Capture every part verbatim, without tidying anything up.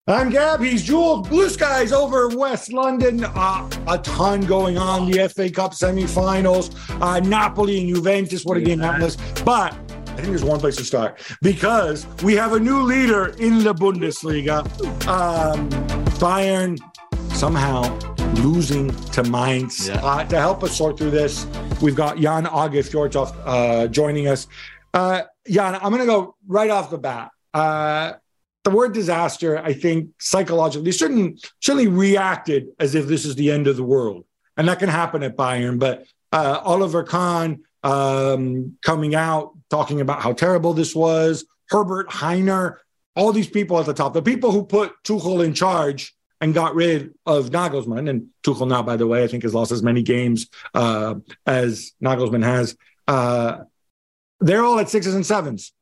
I'm Gab, he's Jules. Blue Skies over West London. Uh, a ton going on. The F A Cup semifinals. Uh, Napoli and Juventus. What a game that was. But I think there's one place to start because we have a new leader in the Bundesliga. Um, Bayern somehow losing to Mainz. Yeah. Uh, to help us sort through this, we've got Jan August Fjordhoff uh, joining us. Uh, Jan, I'm going to go right off the bat. Uh, The word disaster, I think, psychologically, certainly, certainly reacted as if this is the end of the world. And that can happen at Bayern. But uh, Oliver Kahn um, coming out, talking about how terrible this was, Herbert Hainer, all these people at the top, the people who put Tuchel in charge and got rid of Nagelsmann. And Tuchel now, by the way, I think has lost as many games uh, as Nagelsmann has. Uh, they're all at sixes and sevens.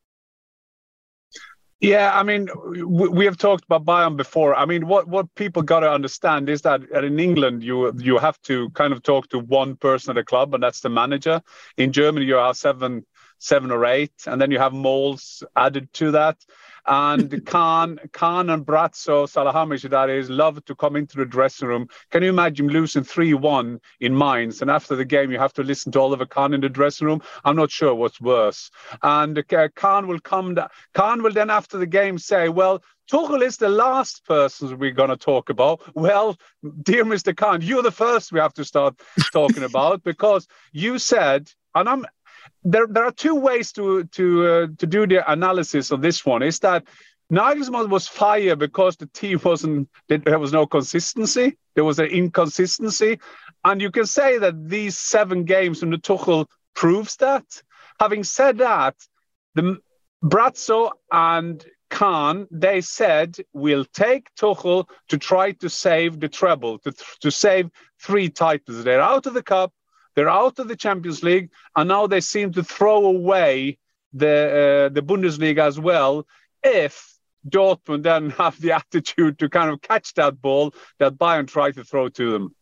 Yeah, I mean, we, we have talked about Bayern before. I mean, what, what people got to understand is that in England, you you have to kind of talk to one person at a club, and that's the manager. In Germany, you have seven, seven or eight, and then you have moles added to that. And Kahn, Kahn and Brazzo, Salihamidzic, that is, love to come into the dressing room. Can you imagine losing three one in Mainz, and after the game you have to listen to Oliver Kahn in the dressing room? I'm not sure what's worse. And uh, Kahn will come. Da- Kahn will then after the game say, well, Tuchel is the last person we're going to talk about. Well, dear Mister Kahn, you're the first we have to start talking about, because you said, and I'm There, there are two ways to to uh, to do the analysis of this one. Is that Nagelsmann was fired because the team wasn't, there was no consistency. There was an inconsistency, and you can say that these seven games under Tuchel proves that. Having said that, the Brazzo and Kahn, they said we'll take Tuchel to try to save the treble, to to save three titles. They're out of the cup. They're out of the Champions League, and now they seem to throw away the uh, the Bundesliga as well, if Dortmund then have the attitude to kind of catch that ball that Bayern tried to throw to them.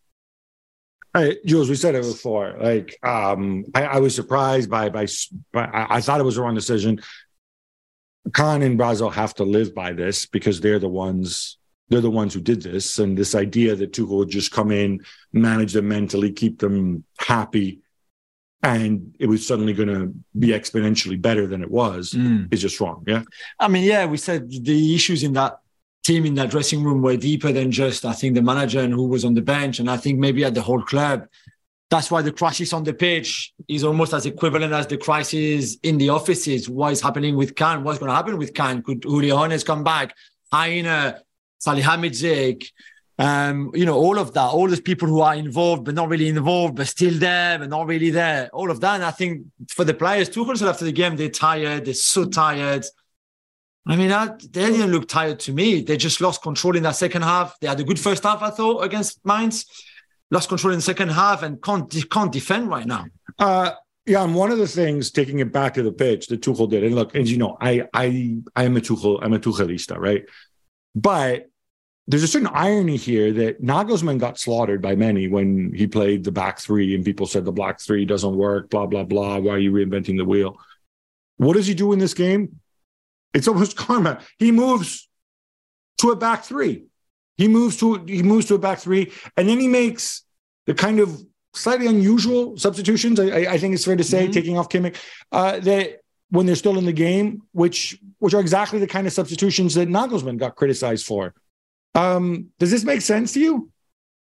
Hey, Jules, we said it before. Like, um, I, I was surprised by, by, by I, I thought it was a wrong decision. Kahn and Brazzo have to live by this because they're the ones... They're the ones who did this, and this idea that Tuchel would just come in, manage them mentally, keep them happy, and it was suddenly going to be exponentially better than it was mm. is just wrong. Yeah, I mean, yeah, we said the issues in that team, in that dressing room, were deeper than just, I think, the manager and who was on the bench, and I think maybe at the whole club. That's why the crisis on the pitch is almost as equivalent as the crisis in the offices. What is happening with Kahn? What's going to happen with Kahn? Could Uli Hoeneß come back? Hainer, Salihamidzic, um, you know, all of that, all those people who are involved but not really involved, but still there, but not really there, all of that. And I think for the players, Tuchel said after the game, they're tired, they're so tired. I mean, I, they didn't look tired to me. They just lost control in that second half. They had a good first half, I thought, against Mainz. Lost control in the second half and can't, can't defend right now. Uh, yeah, and one of the things, taking it back to the pitch, that Tuchel did, and look, as you know, I I I am a Tuchel, I'm a Tuchelista, right? But there's a certain irony here that Nagelsmann got slaughtered by many when he played the back three, and people said the black three doesn't work, blah, blah, blah. Why are you reinventing the wheel? What does he do in this game? It's almost karma. He moves to a back three. He moves to he moves to a back three, and then he makes the kind of slightly unusual substitutions. I, I think it's fair to say, mm-hmm. taking off Kimmich, uh, that when they're still in the game, which which are exactly the kind of substitutions that Nagelsmann got criticized for. Um, does this make sense to you?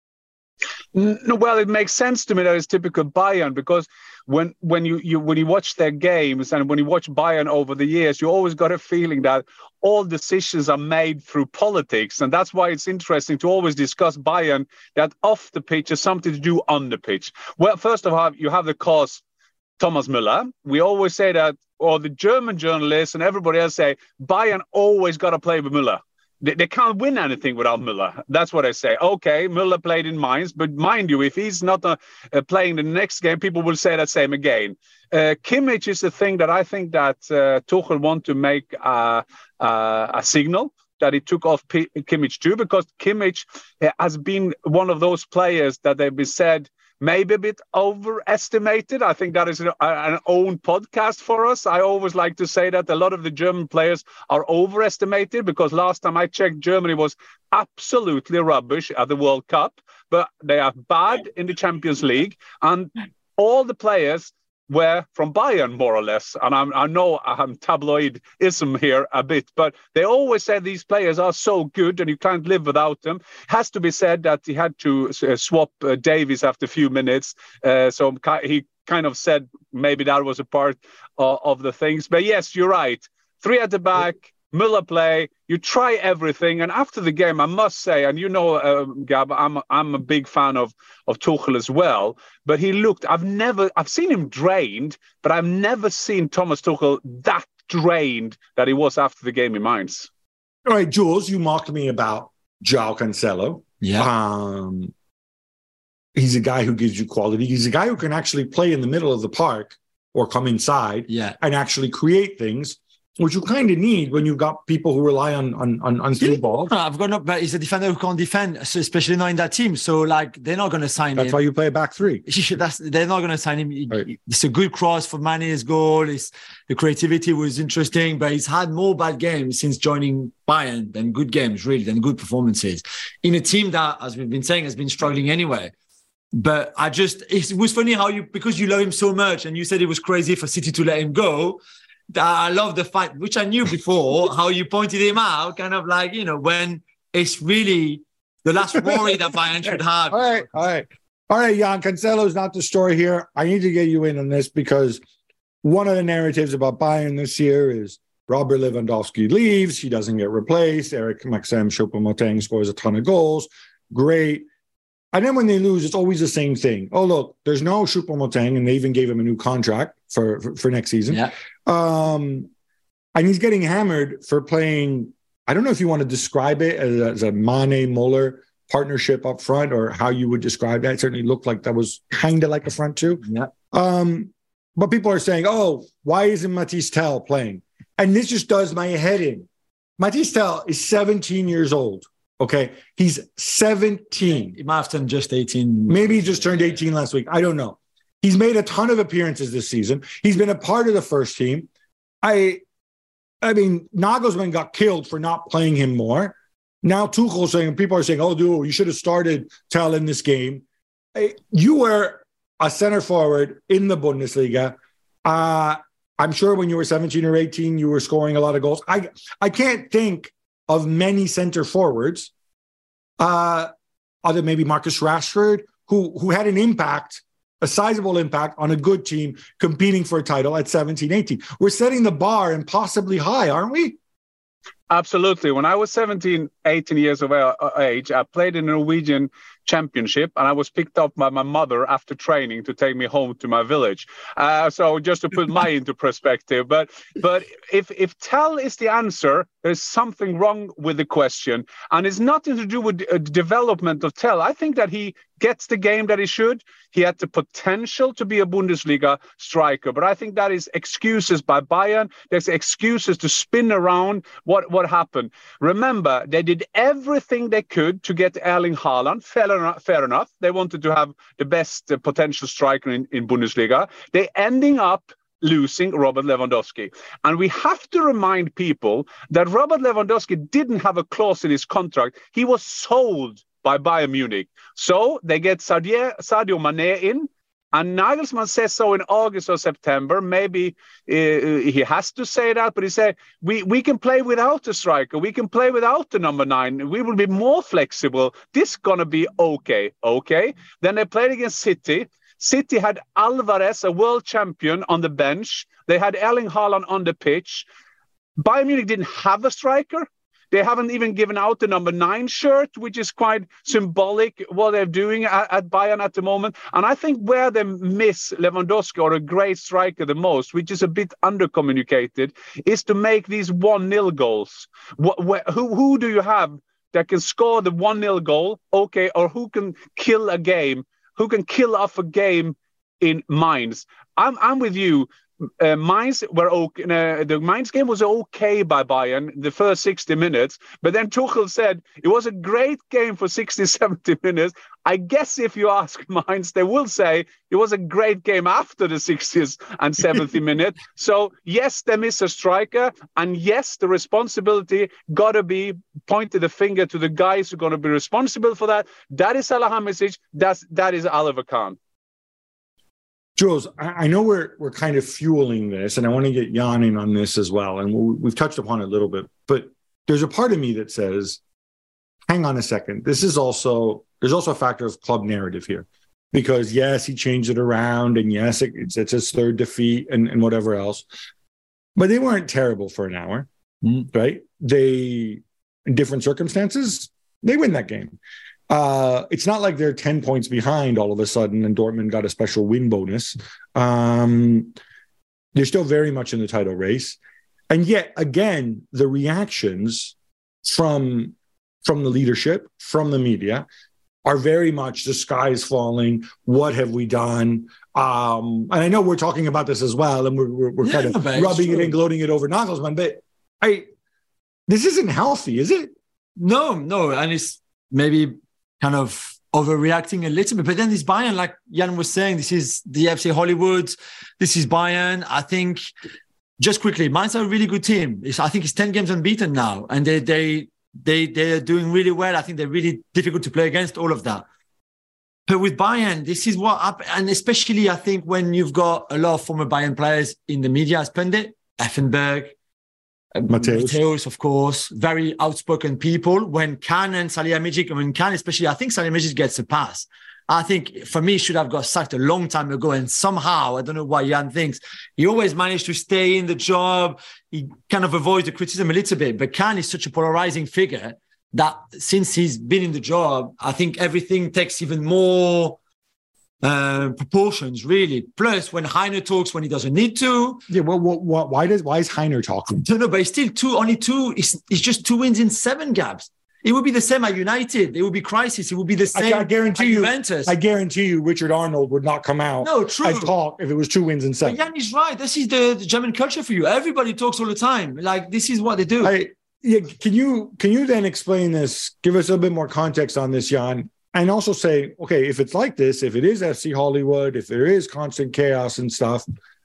No, well, it makes sense to me that it's typical Bayern, because when when you, you when you watch their games and when you watch Bayern over the years, you always got a feeling that all decisions are made through politics, and that's why it's interesting to always discuss Bayern, that off the pitch is something to do on the pitch. Well, first of all, you have the cause Thomas Müller. We always say that, or the German journalists and everybody else say, Bayern always got to play with Müller. They, they can't win anything without Müller. That's what I say. Okay, Müller played in Mainz, but mind you, if he's not uh, uh, playing the next game, people will say that same again. Uh, Kimmich is the thing that I think that uh, Tuchel want to make uh, uh, a signal that he took off P- Kimmich too, because Kimmich uh, has been one of those players that they've been said maybe a bit overestimated. I think that is an, an own podcast for us. I always like to say that a lot of the German players are overestimated because last time I checked, Germany was absolutely rubbish at the World Cup, but they are bad in the Champions League, and all the players were from Bayern, more or less. And I'm, I know I'm tabloidism here a bit, but they always say these players are so good and you can't live without them. Has to be said that he had to uh, swap uh, Davies after a few minutes. Uh, so he kind of said maybe that was a part uh, of the things. But yes, you're right. Three at the back, Müller play, you try everything. And after the game, I must say, and you know, uh, Gab, I'm I'm a big fan of, of Tuchel as well, but he looked, I've never, I've seen him drained, but I've never seen Thomas Tuchel that drained that he was after the game in Mainz. All right, Jules, you mocked me about João Cancelo. Yeah. Um, he's a guy who gives you quality. He's a guy who can actually play in the middle of the park or come inside yeah. and actually create things, which you kind of need when you've got people who rely on on on, on through balls. I've got no, but he's a defender who can't defend, so especially not in that team. So like they're not going to sign That's him. That's why you play a back three. That's they're not going to sign him. Right. It's a good cross for Mane's goal. It's, the creativity was interesting, but he's had more bad games since joining Bayern than good games, really, than good performances in a team that, as we've been saying, has been struggling anyway. But I just, it was funny how you, because you love him so much, and you said it was crazy for City to let him go. I love the fact, which I knew before, how you pointed him out, kind of like, you know, when it's really the last worry that Bayern should have. All right, all right. All right, Jan, Cancelo's not the story here. I need to get you in on this because one of the narratives about Bayern this year is Robert Lewandowski leaves, he doesn't get replaced, Eric Maxim Choupo-Moting scores a ton of goals. Great. And then when they lose, it's always the same thing. Oh, look, there's no Choupo-Moting, and they even gave him a new contract for, for, for next season. Yeah. Um, and he's getting hammered for playing, I don't know if you want to describe it as a, as a Mane-Muller partnership up front or how you would describe that. It certainly looked like that was kind of like a front two. Yeah. Um, but people are saying, oh, why isn't Mathys Tel playing? And this just does my head in. Mathys Tel is seventeen years old. Okay, he's seventeen. He might have turned just eighteen. Maybe he just turned eighteen last week. I don't know. He's made a ton of appearances this season. He's been a part of the first team. I, I mean, Nagelsmann got killed for not playing him more. Now Tuchel saying, people are saying, "Oh, dude, you should have started Tel in this game." You were a center forward in the Bundesliga. Uh, I'm sure when you were seventeen or eighteen, you were scoring a lot of goals. I, I can't think of many center forwards, uh, other maybe Marcus Rashford, who who had an impact, a sizable impact on a good team competing for a title at seventeen, eighteen. We're setting the bar impossibly high, aren't we? Absolutely. When I was seventeen, eighteen years of age, I played in the Norwegian Championship, and I was picked up by my mother after training to take me home to my village. Uh, so just to put my into perspective, but but if if Tel is the answer, there's something wrong with the question, and it's nothing to do with the development of Tel. I think that he gets the game that he should. He had the potential to be a Bundesliga striker, but I think that is excuses by Bayern. There's excuses to spin around what what happened. Remember, they did everything they could to get Erling Haaland. Fair enough. Fair enough. They wanted to have the best uh, potential striker in, in Bundesliga. They ending up losing Robert Lewandowski. And we have to remind people that Robert Lewandowski didn't have a clause in his contract. He was sold by Bayern Munich. So they get Sadio, Sadio Mane in, and Nagelsmann says so in August or September. Maybe uh, he has to say that, but he said, we, we can play without the striker. We can play without the number nine. We will be more flexible. This is going to be okay. Okay. Then they played against City. City had Alvarez, a world champion, on the bench. They had Erling Haaland on the pitch. Bayern Munich didn't have a striker. They haven't even given out the number nine shirt, which is quite symbolic what they're doing at, at Bayern at the moment. And I think where they miss Lewandowski, or a great striker, the most, which is a bit undercommunicated, is to make these one nil goals. What, where, who, who do you have that can score the one nil goal? Okay, or who can kill a game? Who can kill off a game in Mainz? I'm, I'm with you. Uh, Mainz were okay. Uh, the Mainz game was okay by Bayern the first sixty minutes, but then Tuchel said it was a great game for sixty, seventy minutes. I guess if you ask Mainz, they will say it was a great game after the sixtieth and seventieth minute. So yes, they miss a striker, and yes, the responsibility got to be pointed the finger to the guys who are going to be responsible for that. That is Salihamidzic. That's that is Oliver Kahn. Jules, I know we're we're kind of fueling this, and I want to get Jan in on this as well. And we've touched upon it a little bit, but there's a part of me that says, hang on a second. This is also, there's also a factor of club narrative here. Because yes, he changed it around, and yes, it, it's, it's his third defeat and, and whatever else. But they weren't terrible for an hour, mm. right? They, in different circumstances, they win that game. Uh, it's not like they're ten points behind all of a sudden and Dortmund got a special win bonus. Um, they're still very much in the title race. And yet, again, the reactions from, from the leadership, from the media, are very much the sky is falling. What have we done? Um, and I know we're talking about this as well, and we're, we're, we're yeah, kind of rubbing it and gloating it over Nagelsmann, but I, this isn't healthy, is it? No, no. And it's maybe kind of overreacting a little bit. But then this Bayern, like Jan was saying, this is the F C Hollywood. This is Bayern. I think, just quickly, Mainz are a really good team. It's, I think it's ten games unbeaten now. And they they they they're doing really well. I think they're really difficult to play against, all of that. But with Bayern, this is what happened. And especially, I think, when you've got a lot of former Bayern players in the media as pundit, Effenberg, Matthäus. Matthäus, of course, very outspoken people. When Kahn and Salihamidzic, I mean, Kahn especially, I think Salihamidzic gets a pass. I think, for me, he should have got sacked a long time ago. And somehow, I don't know why Jan thinks, he always managed to stay in the job. He kind of avoids the criticism a little bit. But Kahn is such a polarizing figure that since he's been in the job, I think everything takes even more uh, proportions, really. Plus, when Heiner talks when he doesn't need to. Yeah, well, well, well why does why is Heiner talking? No, no, but it's still two, only two. It's, it's just two wins in seven gaps. It would be the same at United. It would be crisis. It would be the same I, I guarantee at you, Juventus. I guarantee you Richard Arnold would not come out no, true. and talk if it was two wins in seven. But Jan is right. This is the, the German culture for you. Everybody talks all the time. Like, this is what they do. I, yeah, can you can you then explain this? Give us a little bit more context on this, Jan, and also say, okay, if it's like this, if it is F C Hollywood, if there is constant chaos and stuff,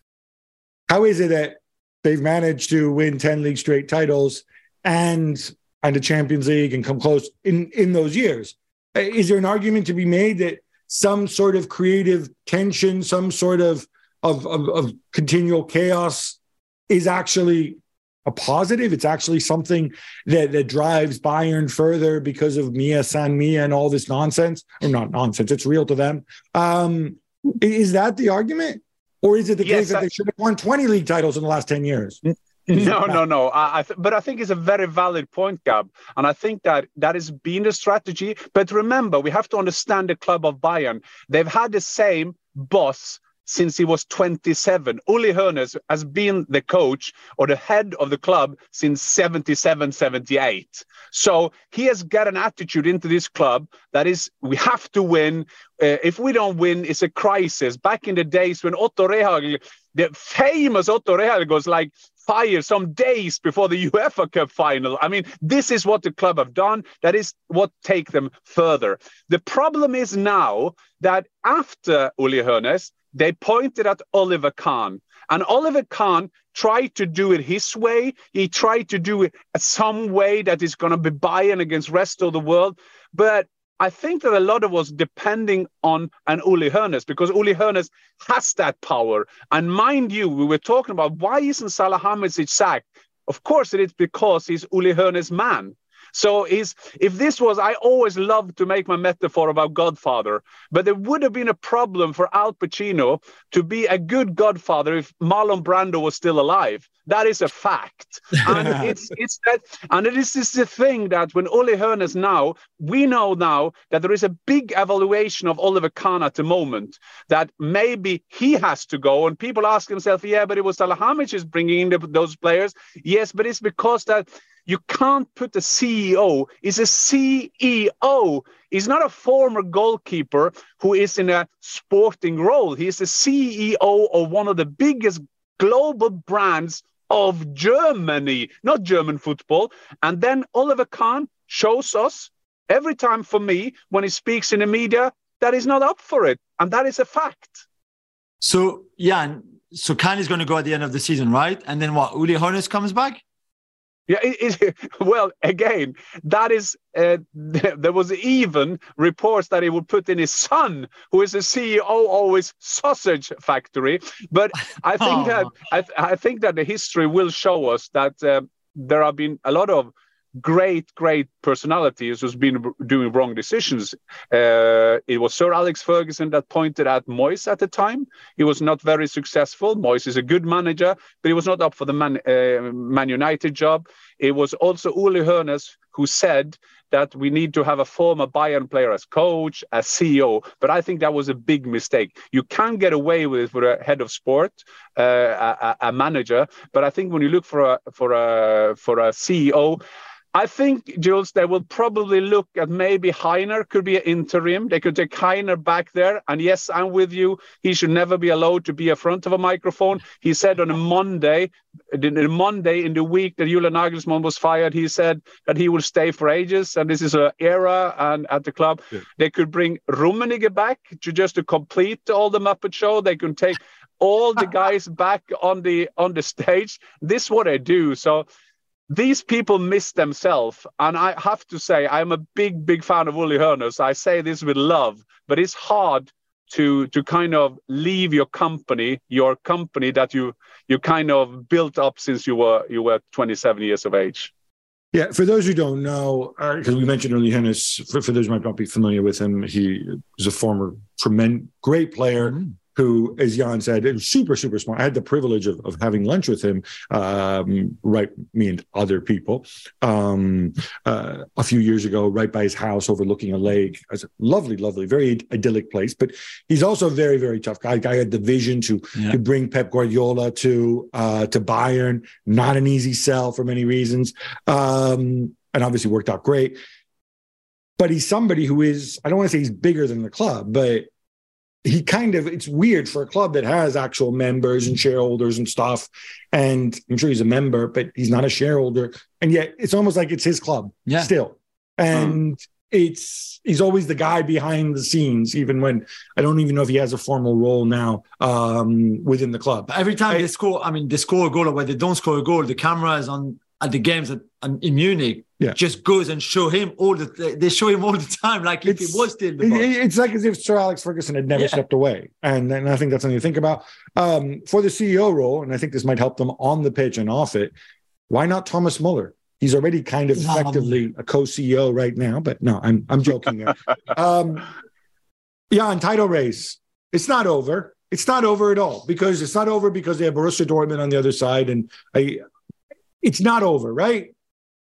how is it that they've managed to win ten league straight titles and and the Champions League and come close in, in those years? Is there an argument to be made that some sort of creative tension, some sort of of, of, of continual chaos is actually a positive? It's actually something that, that drives Bayern further because of Mia San Mia and all this nonsense? Or not nonsense, it's real to them. Um, is that the argument? Or is it the yes, case that I- they should have won twenty league titles in the last ten years? No, no, no. I, I th- but I think it's a very valid point, Gab. And I think that that has been the strategy. But remember, we have to understand the club of Bayern. They've had the same boss since he was twenty-seven. Uli Hoeneß has been the coach or the head of the club since seventy-seven, seventy-eight. So he has got an attitude into this club that is, we have to win. Uh, if we don't win, it's a crisis. Back in the days when Otto Rehhagel, the famous Otto Rehhagel, was like fired some days before the UEFA Cup final. I mean, this is what the club have done. That is what take them further. The problem is now that after Uli Hoeneß, they pointed at Oliver Kahn. And Oliver Kahn tried to do it his way. He tried to do it some way that is going to be Bayern against rest of the world. But I think that a lot of us depending on an Uli Hoeneß, because Uli Hoeneß has that power. And mind you, we were talking about why isn't Salihamidzic sacked? Of course, it is because he's Uli Hoeneß' man. So is if this was, I always love to make my metaphor about Godfather, but there would have been a problem for Al Pacino to be a good Godfather if Marlon Brando was still alive. That is a fact. And it's it's that, and it is this the thing that when Uli Hoeneß now, we know now that there is a big evaluation of Oliver Kahn at the moment, that maybe he has to go. And people ask themselves, yeah, but it was Salihamidzic bringing in the, those players. Yes, but it's because that you can't put a C E O. He's a C E O. He's not a former goalkeeper who is in a sporting role. He's the C E O of one of the biggest global brands of Germany, not German football. And then Oliver Kahn shows us Every time for me, when he speaks in the media, that is not up for it. And that is a fact. So, yeah, so Kahn is going to go at the end of the season, right? And then what, Uli Hoeneß comes back? Yeah, it, it, well, again, that is, uh, there was even reports that he would put in his son, who is the C E O of his sausage factory. But I think oh. that I, I think that the history will show us that uh, there have been a lot of great, great personalities who's been doing wrong decisions. Uh, it was Sir Alex Ferguson that pointed at Moyes at the time. He was not very successful. Moyes is a good manager, but he was not up for the Man, uh, Man United job. It was also Uli Hoeneß who said that we need to have a former Bayern player as coach, as C E O. But I think that was a big mistake. You can get away with it with a head of sport, uh, a, a manager. But I think when you look for a for a for a C E O, I think, Jules, they will probably look at maybe Heiner could be an interim. They could take Heiner back there. And yes, I'm with you. He should never be allowed to be in front of a microphone. He said on a Monday, the Monday in the week that Julian Nagelsmann was fired, he said that he will stay for ages. And this is an era and at the club. Yeah. They could bring Rummenigge back to just to complete all the Muppet Show. They can take all the guys back on the on the stage. This is what they do. So these people miss themselves. And I have to say, I'm a big, big fan of Uli Hoeneß. I say this with love, but it's hard to to kind of leave your company, your company that you you kind of built up since you were you were twenty-seven years of age. Yeah, for those who don't know, because uh, we mentioned Uli Hoeneß, for, for those who might not be familiar with him, he was a former tremendous, great player. Mm-hmm. Who, as Jan said, is super, super smart. I had the privilege of, of having lunch with him, um, right, me and other people, um, uh, a few years ago, right by his house overlooking a lake. It's a lovely, lovely, very idyllic place. But he's also a very, very tough guy. Guy had the vision to, yeah. to bring Pep Guardiola to uh, to Bayern. Not an easy sell for many reasons. Um, and obviously worked out great. But he's somebody who is, I don't want to say he's bigger than the club, but he kind of, it's weird for a club that has actual members and shareholders and stuff. And I'm sure he's a member, but he's not a shareholder. And yet it's almost like it's his club yeah. still. And mm. it's, he's always the guy behind the scenes, even when I don't even know if he has a formal role now um, within the club. But every time I, they score, I mean, they score a goal or when they don't score a goal, the cameras on at the games at, in Munich yeah. just goes and show him all the they show him all the time like it's, if it was still the boss. It's like as if Sir Alex Ferguson had never yeah. stepped away, and, and I think that's something to think about um, for the C E O role. And I think this might help them on the pitch and off it. Why not Thomas Muller? He's already kind of effectively a co-C E O right now, but no, I'm I'm joking there. um, yeah, and title race, it's not over. It's not over at all because it's not over because they have Borussia Dortmund on the other side, and I. It's not over, right?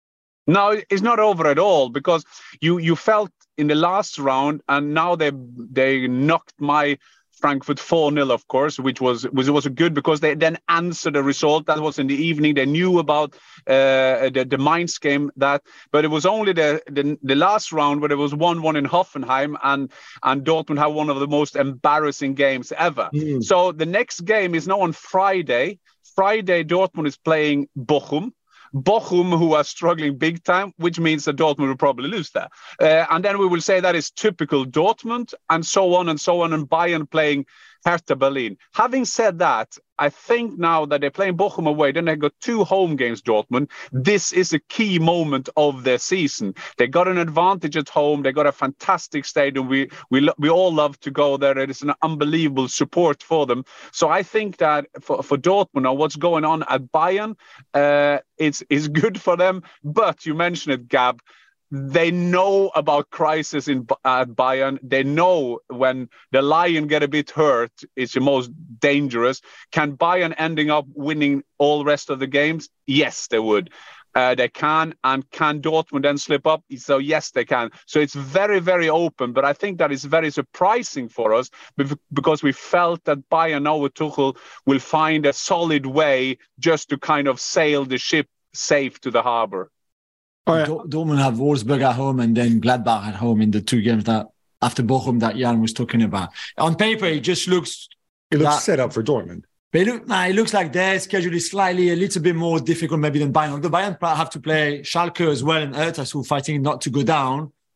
No, it's not over at all because you you felt in the last round, and now they they knocked my Frankfurt four nil, of course, which was which was good because they then answered the result. That was in the evening. They knew about uh, the the Mainz game, that, but it was only the, the the last round where there was one one in Hoffenheim, and and Dortmund had one of the most embarrassing games ever. Mm. So the next game is now on Friday. Friday, Dortmund is playing Bochum. Bochum, who are struggling big time, which means that Dortmund will probably lose there. Uh, and then we will say that is typical Dortmund, and so on and so on, and Bayern playing Hertha Berlin. Having said that, I think now that they're playing Bochum away, then they got two home games, Dortmund. This is a key moment of their season. They got an advantage at home. They got a fantastic stadium. We we we all love to go there. It is an unbelievable support for them. So I think that for, for Dortmund, now what's going on at Bayern, uh, it's, it's good for them. But you mentioned it, Gab. They know about crisis in at Bayern. They know when the lion get a bit hurt, it's the most dangerous. Can Bayern ending up winning all rest of the games? Yes, they would. Uh, they can. And can Dortmund then slip up? So yes, they can. So it's very, very open. But I think that is very surprising for us because we felt that Bayern now with Tuchel will find a solid way just to kind of sail the ship safe to the harbor. Oh, yeah. Dortmund have Wolfsburg at home and then Gladbach at home in the two games that after Bochum that Jan was talking about. On paper, it just looks... It looks that, set up for Dortmund. But it, look, nah, it looks like their schedule is slightly a little bit more difficult maybe than Bayern. Although Bayern have to play Schalke as well and Hertha, who are fighting not to go down.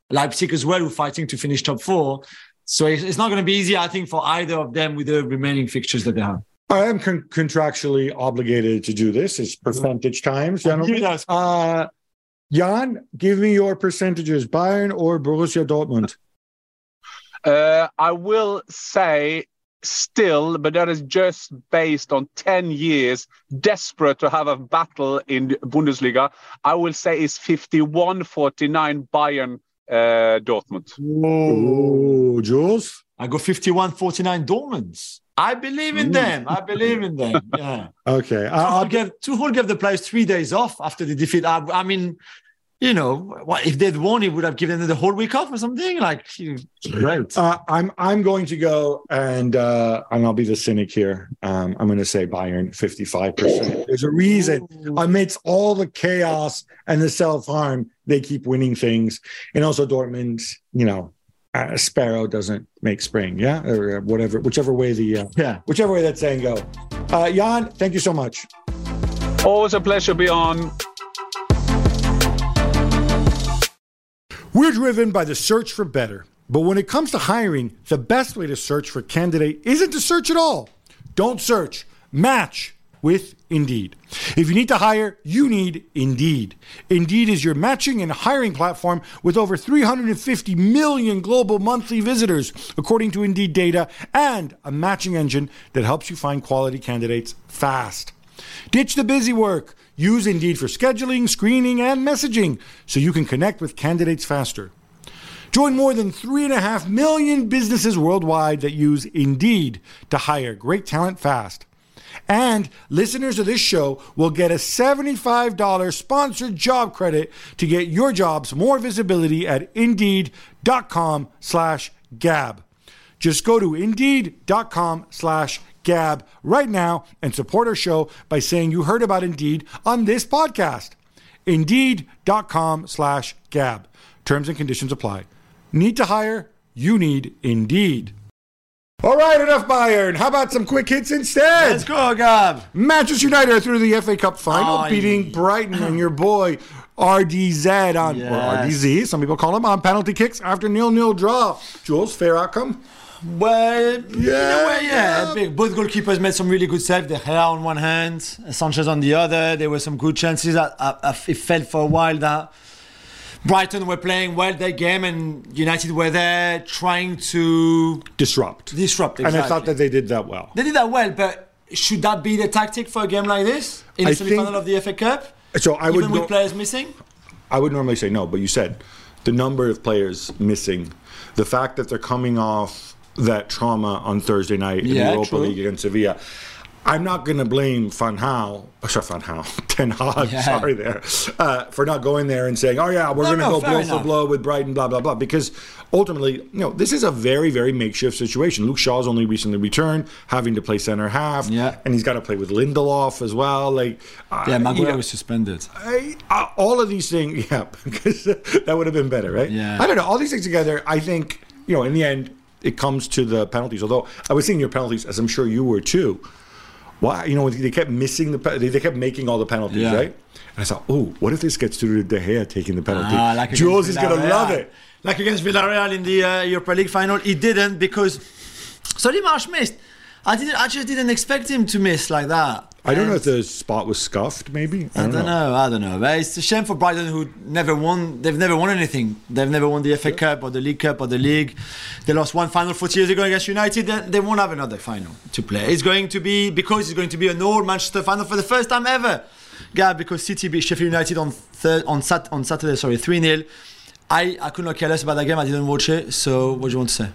Leipzig as well, who are fighting to finish top four. So it's not going to be easy, I think, for either of them with the remaining fixtures that they have. I am con- contractually obligated to do this. It's percentage times, gentlemen. Yes. Uh, Jan, give me your percentages, Bayern or Borussia Dortmund? Uh, I will say still, but that is just based on ten years, desperate to have a battle in Bundesliga. I will say it's fifty-one forty-nine Bayern uh, Dortmund. Oh, Jules? I go fifty-one forty-nine Dortmunds. I believe in them. I believe in them. Yeah. Okay. Tuchel gave, Tuchel gave the players three days off after the defeat. I, I mean, you know, what, if they'd won, he would have given them the whole week off or something. Like, great. Uh, I'm I'm going to go and uh, and I'll be the cynic here. Um, I'm going to say Bayern fifty-five percent. There's a reason amidst all the chaos and the self-harm, they keep winning things. And also Dortmund, you know, uh, sparrow doesn't make spring, yeah, or whatever, whichever way the uh, yeah, whichever way that saying go. Uh, Jan, thank you so much. Always a pleasure to be on. We're driven by the search for better. But when it comes to hiring, the best way to search for a candidate isn't to search at all. Don't search. Match with Indeed. If you need to hire, you need Indeed. Indeed is your matching and hiring platform with over three hundred fifty million global monthly visitors, according to Indeed data, and a matching engine that helps you find quality candidates fast. Ditch the busy work. Use Indeed for scheduling, screening, and messaging so you can connect with candidates faster. Join more than three and a half million businesses worldwide that use Indeed to hire great talent fast. And listeners of this show will get a seventy-five dollars sponsored job credit to get your jobs more visibility at Indeed.com slash Gab. Just go to Indeed.com slash Gab right now and support our show by saying you heard about Indeed on this podcast. Indeed.com slash Gab. Terms and conditions apply. Need to hire? You need Indeed. All right, enough Bayern. How about some quick hits instead? Let's go, Gab. Manchester United are through the F A Cup final, Oh, beating yeah. Brighton and your boy R D Z on, Yes. or R D Z, some people call him, on penalty kicks after nil-nil draw. Jules, fair outcome? Well, in Yeah, a way, yeah. yeah. Big- Both goalkeepers made some really good saves. De Gea on one hand, Sanchez on the other. There were some good chances. I, I, I, it felt for a while that Brighton were playing well that game and United were there trying to Disrupt. disrupt. Exactly. And I thought that they did that well. They did that well, but should that be the tactic for a game like this in the I semi-final think- of the F A Cup? So I would Even with no- players missing? I would normally say no, but you said the number of players missing, the fact that they're coming off that trauma on Thursday night in Yeah, the Europa true. League against Sevilla. I'm not going to blame Van Gaal, oh, sorry, Van Gaal, Ten Hag, Yeah. sorry there, uh, for not going there and saying, oh yeah, we're No, going to no, go fair blow for enough. blow with Brighton, blah, blah, blah. Because ultimately, you know, this is a very, very makeshift situation. Luke Shaw's only recently returned, having to play center half, Yeah. and he's got to play with Lindelof as well. Like, uh, Yeah, you Maguire know, was suspended. I, uh, all of these things, yeah, because that would have been better, right? Yeah. I don't know. All these things together, I think, you know, in the end, it comes to the penalties. Although I was seeing your penalties, as I'm sure you were too. Why, you know, they kept missing the, pe- they kept making all the penalties, Yeah. right? And I thought, oh, what if this gets to De Gea taking the penalty? Ah, like against Jules is going to Villarreal. love it. Like against Villarreal in the uh, Europa League final, he didn't because Solly Marsh missed. I didn't. I just didn't expect him to miss like that. I don't know And if the spot was scuffed, maybe. I don't know. I don't know. But it's a shame for Brighton, who never won. They've never won anything. They've never won the F A Cup or the League Cup or the League. They lost one final forty years ago against United. They, they won't have another final to play. It's going to be because it's going to be an all Manchester final for the first time ever. Yeah, because City beat Sheffield United on third on Sat on Saturday. Sorry, three nil. I, I could not care less about that game. I didn't watch it. So what do you want to say?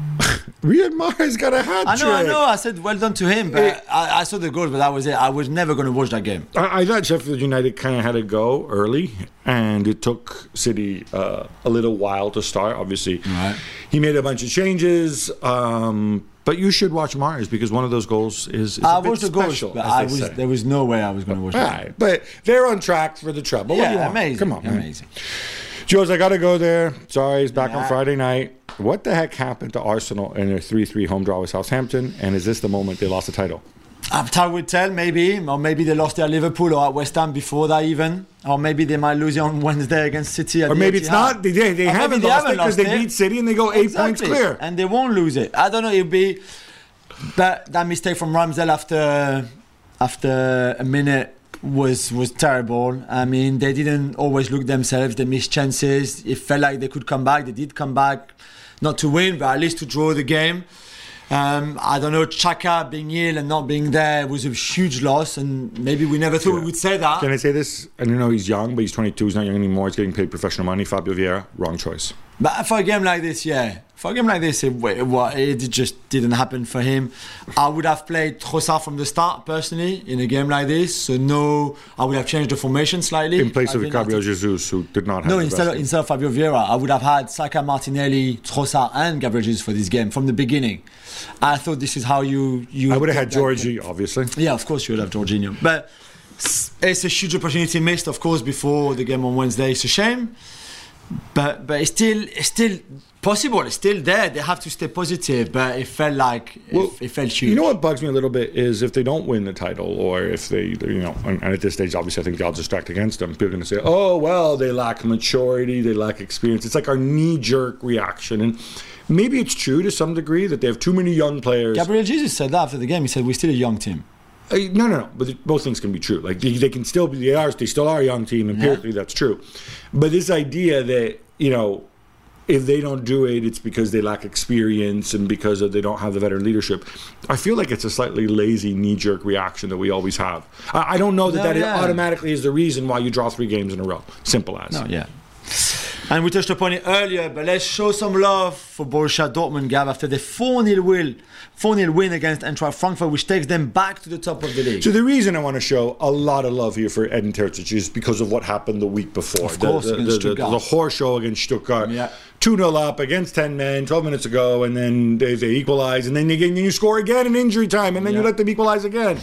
Riyad Mahrez got a hat I know, I trick. know. I said well done to him, but I, I saw the goals, but that was it. I was never going to watch that game. I, I thought Sheffield United kind of had to go early, and it took City uh, a little while to start. Obviously, Right. he made a bunch of changes, um, but you should watch Mars because one of those goals is, is I a bit watched the goals, special, but as I they was say. there was no way I was going to watch All that. right, but they're on track for the treble. What do you Yeah, want? amazing. Come on, man. amazing. Jules, I got to go there. Sorry, he's back on Yeah. Friday night. What the heck happened to Arsenal in their three three home draw with Southampton? And is this the moment they lost the title? Uh, time would tell, maybe. Or maybe they lost at Liverpool or at West Ham before that even. Or maybe they might lose it on Wednesday against City. At or the maybe it's Etihad. not. They, they haven't they lost haven't it because lost they it. beat City and they go eight Exactly. points clear. And they won't lose it. I don't know. It'll be that that mistake from Ramsdale after after a minute was was terrible. I mean, they didn't always look themselves. They missed chances. It felt like they could come back. They did come back, not to win, but at least to draw the game. Um, I don't know, Xhaka being ill and not being there was a huge loss, and maybe we never thought Yeah. we would say that. Can I say this? I don't know he's young, but he's twenty-two. He's not young anymore. He's getting paid professional money. Fabio Vieira, wrong choice. But for a game like this, yeah. For a game like this, it, it, it just didn't happen for him. I would have played Trossard from the start, personally, in a game like this. So, no, I would have changed the formation slightly. In place I of think Gabriel I think- Jesus, who did not have No, the instead best of, instead of Fabio Vieira, I would have had Saka, Martinelli, Trossard, and Gabriel Jesus for this game from the beginning. I thought this is how you... you I would have had get that Georgie, game. obviously. Yeah, of course you would have Jorginho. But it's a huge opportunity missed, of course, before the game on Wednesday. It's a shame. But but it's still it's still possible. It's still there. They have to stay positive. But it felt like Well, it, it felt huge. You know what bugs me a little bit is if they don't win the title, or if they, you know, and, and at this stage, obviously, I think the odds are stacked against them. People are going to say, "Oh, well, they lack maturity, they lack experience." It's like our knee-jerk reaction, and maybe it's true to some degree that they have too many young players. Gabriel Jesus said that after the game. He said, "We're still a young team." Uh, no, no, no. But both things can be true. Like they, they can still be. They are. They still are a young team. Empirically, yeah. That's true. But this idea that you know, if they don't do it, it's because they lack experience and because of they don't have the veteran leadership. I feel like it's a slightly lazy, knee-jerk reaction that we always have. I, I don't know that No, that yeah. automatically is the reason why you draw three games in a row. Simple as. No, yeah. And we touched upon it earlier, but let's show some love for Borussia Dortmund, Gav, after the four nil win, four nil win against Eintracht Frankfurt, which takes them back to the top of the league. So the reason I want to show a lot of love here for Edin Terzic is because of what happened the week before. Of course, the, the, against the, the, Stuttgart. the horse show against Stuttgart. Yeah. two nil up against ten men, twelve minutes ago, and then they, they equalize, and then you, you score again in injury time, and then Yeah. you let them equalize again.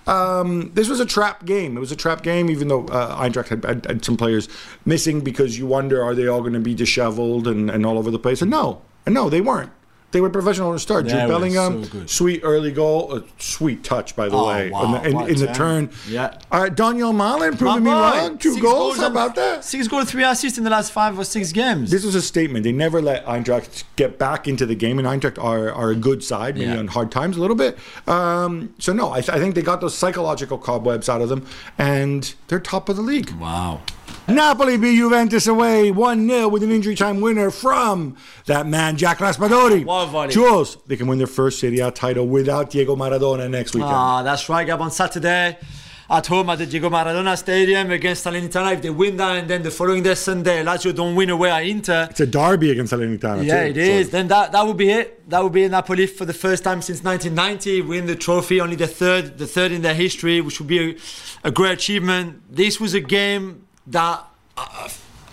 Um, this was a trap game. It was a trap game, even though uh, Eintracht had, had, had some players missing, because you wonder, are they all going to be disheveled and, and all over the place? And no, and no, they weren't. They were professional to start. They Jude were Bellingham, so good. sweet early goal, a sweet touch, by the Oh, way, wow, in the, in, what in the a turn. Yeah. Uh, Daniel Malen proving me My boy, wrong. Two six goals. How and- about that? Six goals, three assists in the last five or six games. This was a statement. They never let Eintracht get back into the game, and Eintracht are, are a good side, maybe Yeah. on hard times a little bit. Um, so, no, I, th- I think they got those psychological cobwebs out of them, and they're top of the league. Wow. Napoli beat Juventus away one nil with an injury time winner from that man, Jack Raspadori. What a volley. Jules, they can win their first Serie A title without Diego Maradona next weekend. Ah, that's right, Gab. On Saturday, at home at the Diego Maradona Stadium against Salernitana. If they win that, and then the following day, Sunday, Lazio don't win away at Inter. It's a derby against Salernitana, Yeah, too. it is. So- Then that, that would be it. That would be Napoli for the first time since nineteen ninety. Win the trophy, only the third, the third in their history, which would be a, a great achievement. This was a game that uh,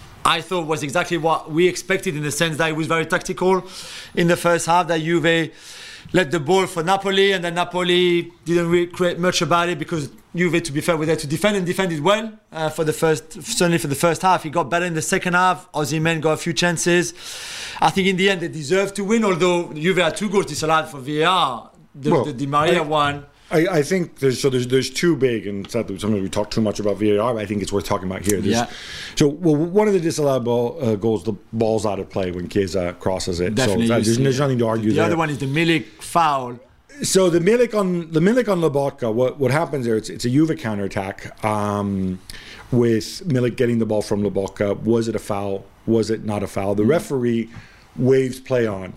I thought was exactly what we expected, in the sense that it was very tactical in the first half. That Juve led the ball for Napoli, and then Napoli didn't really create much about it, because Juve, to be fair, were there to defend and defended well uh, for the first, certainly for the first half. He got better in the second half. Osimhen got a few chances. I think in the end they deserved to win, although Juve had two goals disallowed for V A R. The, Well, the Di Maria I- one. I, I think there's so there's there's two big, and it's not that sometimes we talk too much about V A R, but I think it's worth talking about here. There's, Yeah. So well, one of the disallowed ball, uh, goals, the ball's out of play when Chiesa crosses it. Definitely, so that, you there's, see there's it. nothing to argue The there. other one is the Milik foul. So the Milik on the Milik on Lobotka, what what happens there? It's it's a Juve counterattack um, with Milik getting the ball from Lobotka. Was it a foul? Was it not a foul? The referee waves play on,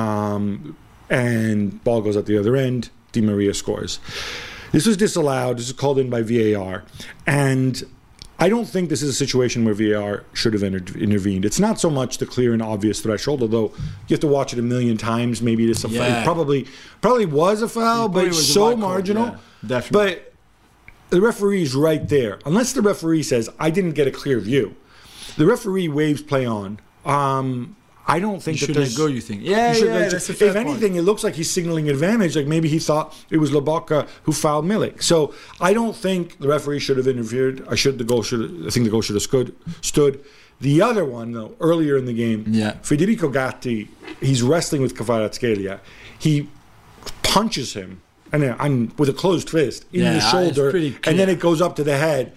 um, and ball goes at the other end. Di Maria scores. This was disallowed. This is called in by V A R, and I don't think this is a situation where V A R should have inter- intervened. It's not so much the clear and obvious threshold, although you have to watch it a million times. Maybe it is a Yeah. foul. It probably probably was a foul, It but probably it's was a so white card, marginal. yeah, definitely. But the referee's right there. Unless the referee says, I didn't get a clear view. The referee waves play on. Um, I don't think You that should let there's... go, you think? Yeah, you should yeah, let- that's a fair If point. anything, it looks like he's signaling advantage. Like maybe he thought it was Lobotka who fouled Milik. So I don't think the referee should have interfered. I should the goal should. I think the goal should have stood. Stood. The other one, though, earlier in the game, Yeah. Federico Gatti, he's wrestling with Kvaratskhelia. He punches him and then I'm with a closed fist in Yeah, the it's shoulder, pretty and then clear. it goes up to the head.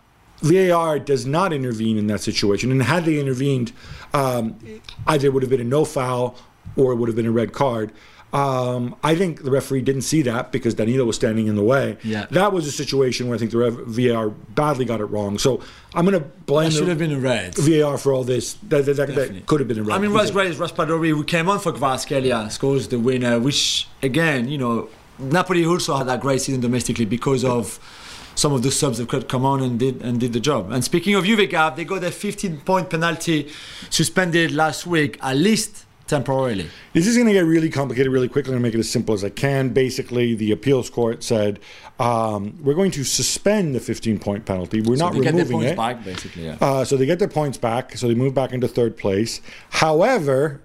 V A R does not intervene in that situation, and had they intervened, um, either it would have been a no foul or it would have been a red card. Um, I think the referee didn't see that because Danilo was standing in the way. Yeah. That was a situation where I think the rev- V A R badly got it wrong. So I'm going to blame That should the have been a red. V A R for all this. That, that, that, Definitely. that could have been a red. I mean, what's great is Raspadori, who came on for Kvaratskhelia, scores the winner, which, again, you know, Napoli also had that great season domestically because of some of the subs that could come on and did and did the job. And speaking of Juve, Gab, they got their fifteen-point penalty suspended last week, at least temporarily. This is going to get really complicated really quickly. I'm going to make it as simple as I can. Basically, the appeals court said, um, we're going to suspend the fifteen-point penalty. We're So not they get their removing points it. back, basically, yeah. Uh, so they get their points back. So they move back into third place. However,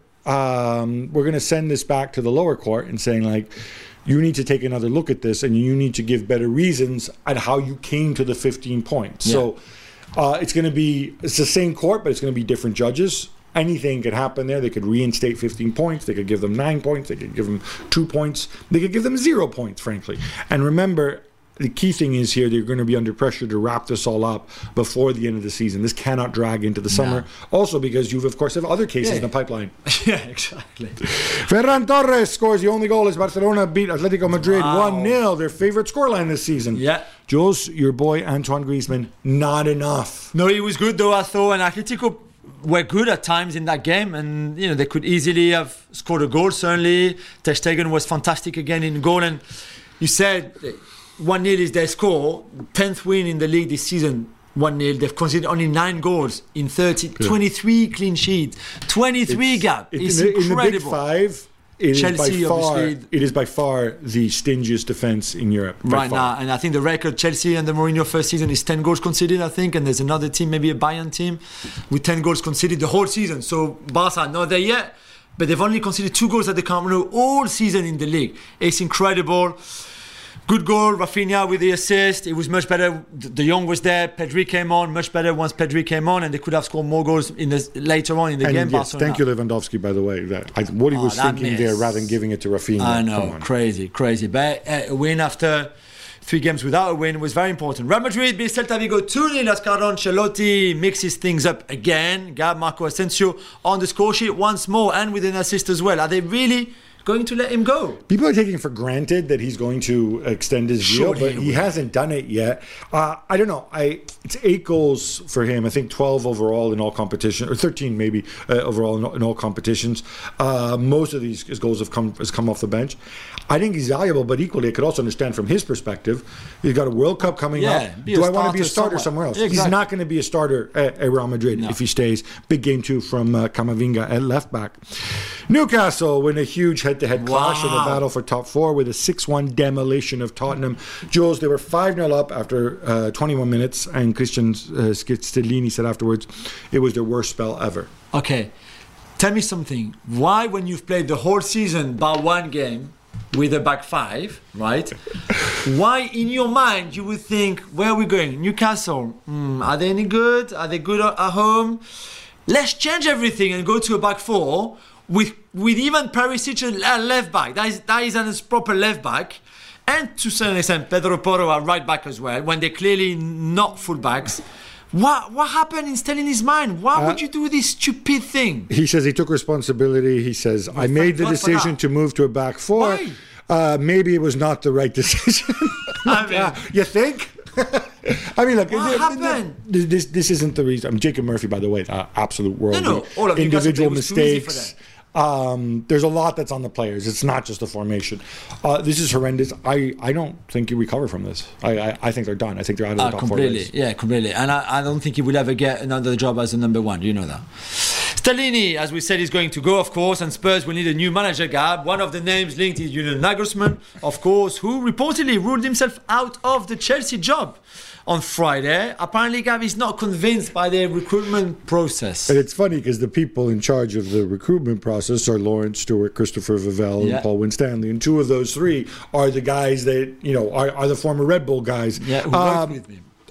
um, we're going to send this back to the lower court and saying, like, you need to take another look at this and you need to give better reasons at how you came to the fifteen points. Yeah. So uh, it's going to be, it's the same court, but it's going to be different judges. Anything could happen there. They could reinstate fifteen points. They could give them nine points. They could give them two points. They could give them zero points, frankly. And remember, the key thing is here, they're going to be under pressure to wrap this all up before the end of the season. This cannot drag into the summer. Also because you, of course, have other cases Yeah. in the pipeline. Yeah, exactly. Ferran Torres scores the only goal as Barcelona beat Atletico Madrid Wow. one nil, their favorite scoreline this season. Yeah. Jules, your boy Antoine Griezmann, not enough. No, he was good though, I thought, and Atletico were good at times in that game, and you know they could easily have scored a goal. Certainly, Ter Stegen was fantastic again in goal, and you said one nil is their score, tenth win in the league this season. one nil. They've conceded only nine goals in thirty, twenty-three clean sheets, twenty-three gap. It's in, the, in the big incredible. five. It is Chelsea, by far, obviously. it is by far the stingiest defense in Europe. by Right far. now, and I think the record Chelsea and the Mourinho first season is ten goals conceded, I think, and there's another team, maybe a Bayern team, with ten goals conceded the whole season. So Barca not there yet, but they've only conceded two goals at the Camp Nou all season in the league. It's incredible. Good goal, Rafinha with the assist. It was much better. De Jong was there. Pedri came on, much better once Pedri came on, and they could have scored more goals in the, later on in the And game. yes, Barcelona. thank you, Lewandowski, by the way. That, I, what he Oh, was that thinking miss. there rather than giving it to Rafinha. I Come know, on. crazy, crazy. But uh, a win after three games without a win was very important. Real Madrid beat Celta Vigo two nil as Carlo Ancelotti mixes things up again. Gab Marco Asensio on the score sheet once more and with an assist as well. Are they really going to let him go? People are taking for granted that he's going to extend his deal, Sure but he he will. hasn't done it yet. Uh, I don't know. I it's eight goals for him. I think twelve overall in all competition, or thirteen maybe uh, overall in, all- in all competitions. Uh, most of these his goals have come has come off the bench. I think he's valuable, but equally, I could also understand from his perspective. He's got a World Cup coming Yeah, up. be a Do I want to be a starter starter somewhere. somewhere else? Yeah, He's exactly. not going to be a starter at, at Real Madrid No. if he stays. Big game two from uh, Camavinga at left back. Newcastle win a huge head-to-head clash in the Wow. battle for top four with a six one demolition of Tottenham. Jules, they were five nil up after uh, twenty-one minutes, and Christian uh, Stellini said afterwards it was their worst spell ever. Okay, tell me something. Why, when you've played the whole season by one game with a back five, right? Why, in your mind, you would think, where are we going? Newcastle, hmm, are they any good? Are they good at at home? Let's change everything and go to a back four with with even Perisic at left back. That is that is a proper left back, and to some extent Pedro Porro at right back as well. When they're clearly not full backs. What what happened in Stellini's mind? Why Uh, would you do this stupid thing? He says he took responsibility. He says, I made the God for decision that. to move to a back four. Why? Uh, maybe it was not the right decision. I mean- Uh, you think? I mean, look, What th- th- happened? This, this this isn't the reason. I'm Jacob Murphy, by the way, uh, absolute world. No, no, all of Newcastle individual play was too easy for mistakes. Um, there's a lot that's on the players. It's not just the formation. Uh, this is horrendous. I, I don't think you recover from this. I, I, I think they're done. I think they're out of the Ah, top completely, four race. yeah, completely. And I, I don't think he will ever get another job as a number one. You know that. Stellini, as we said, is going to go, of course, and Spurs will need a new manager, Gab. One of the names linked is Julian Nagelsmann, of course, who reportedly ruled himself out of the Chelsea job on Friday. Apparently, Gab is not convinced by the recruitment process. And it's funny because the people in charge of the recruitment process are Lawrence Stewart, Christopher Vivell, Yeah. and Paul Winstanley. And two of those three are the guys that, you know, are, are the former Red Bull guys. Yeah, who worked Um, with me.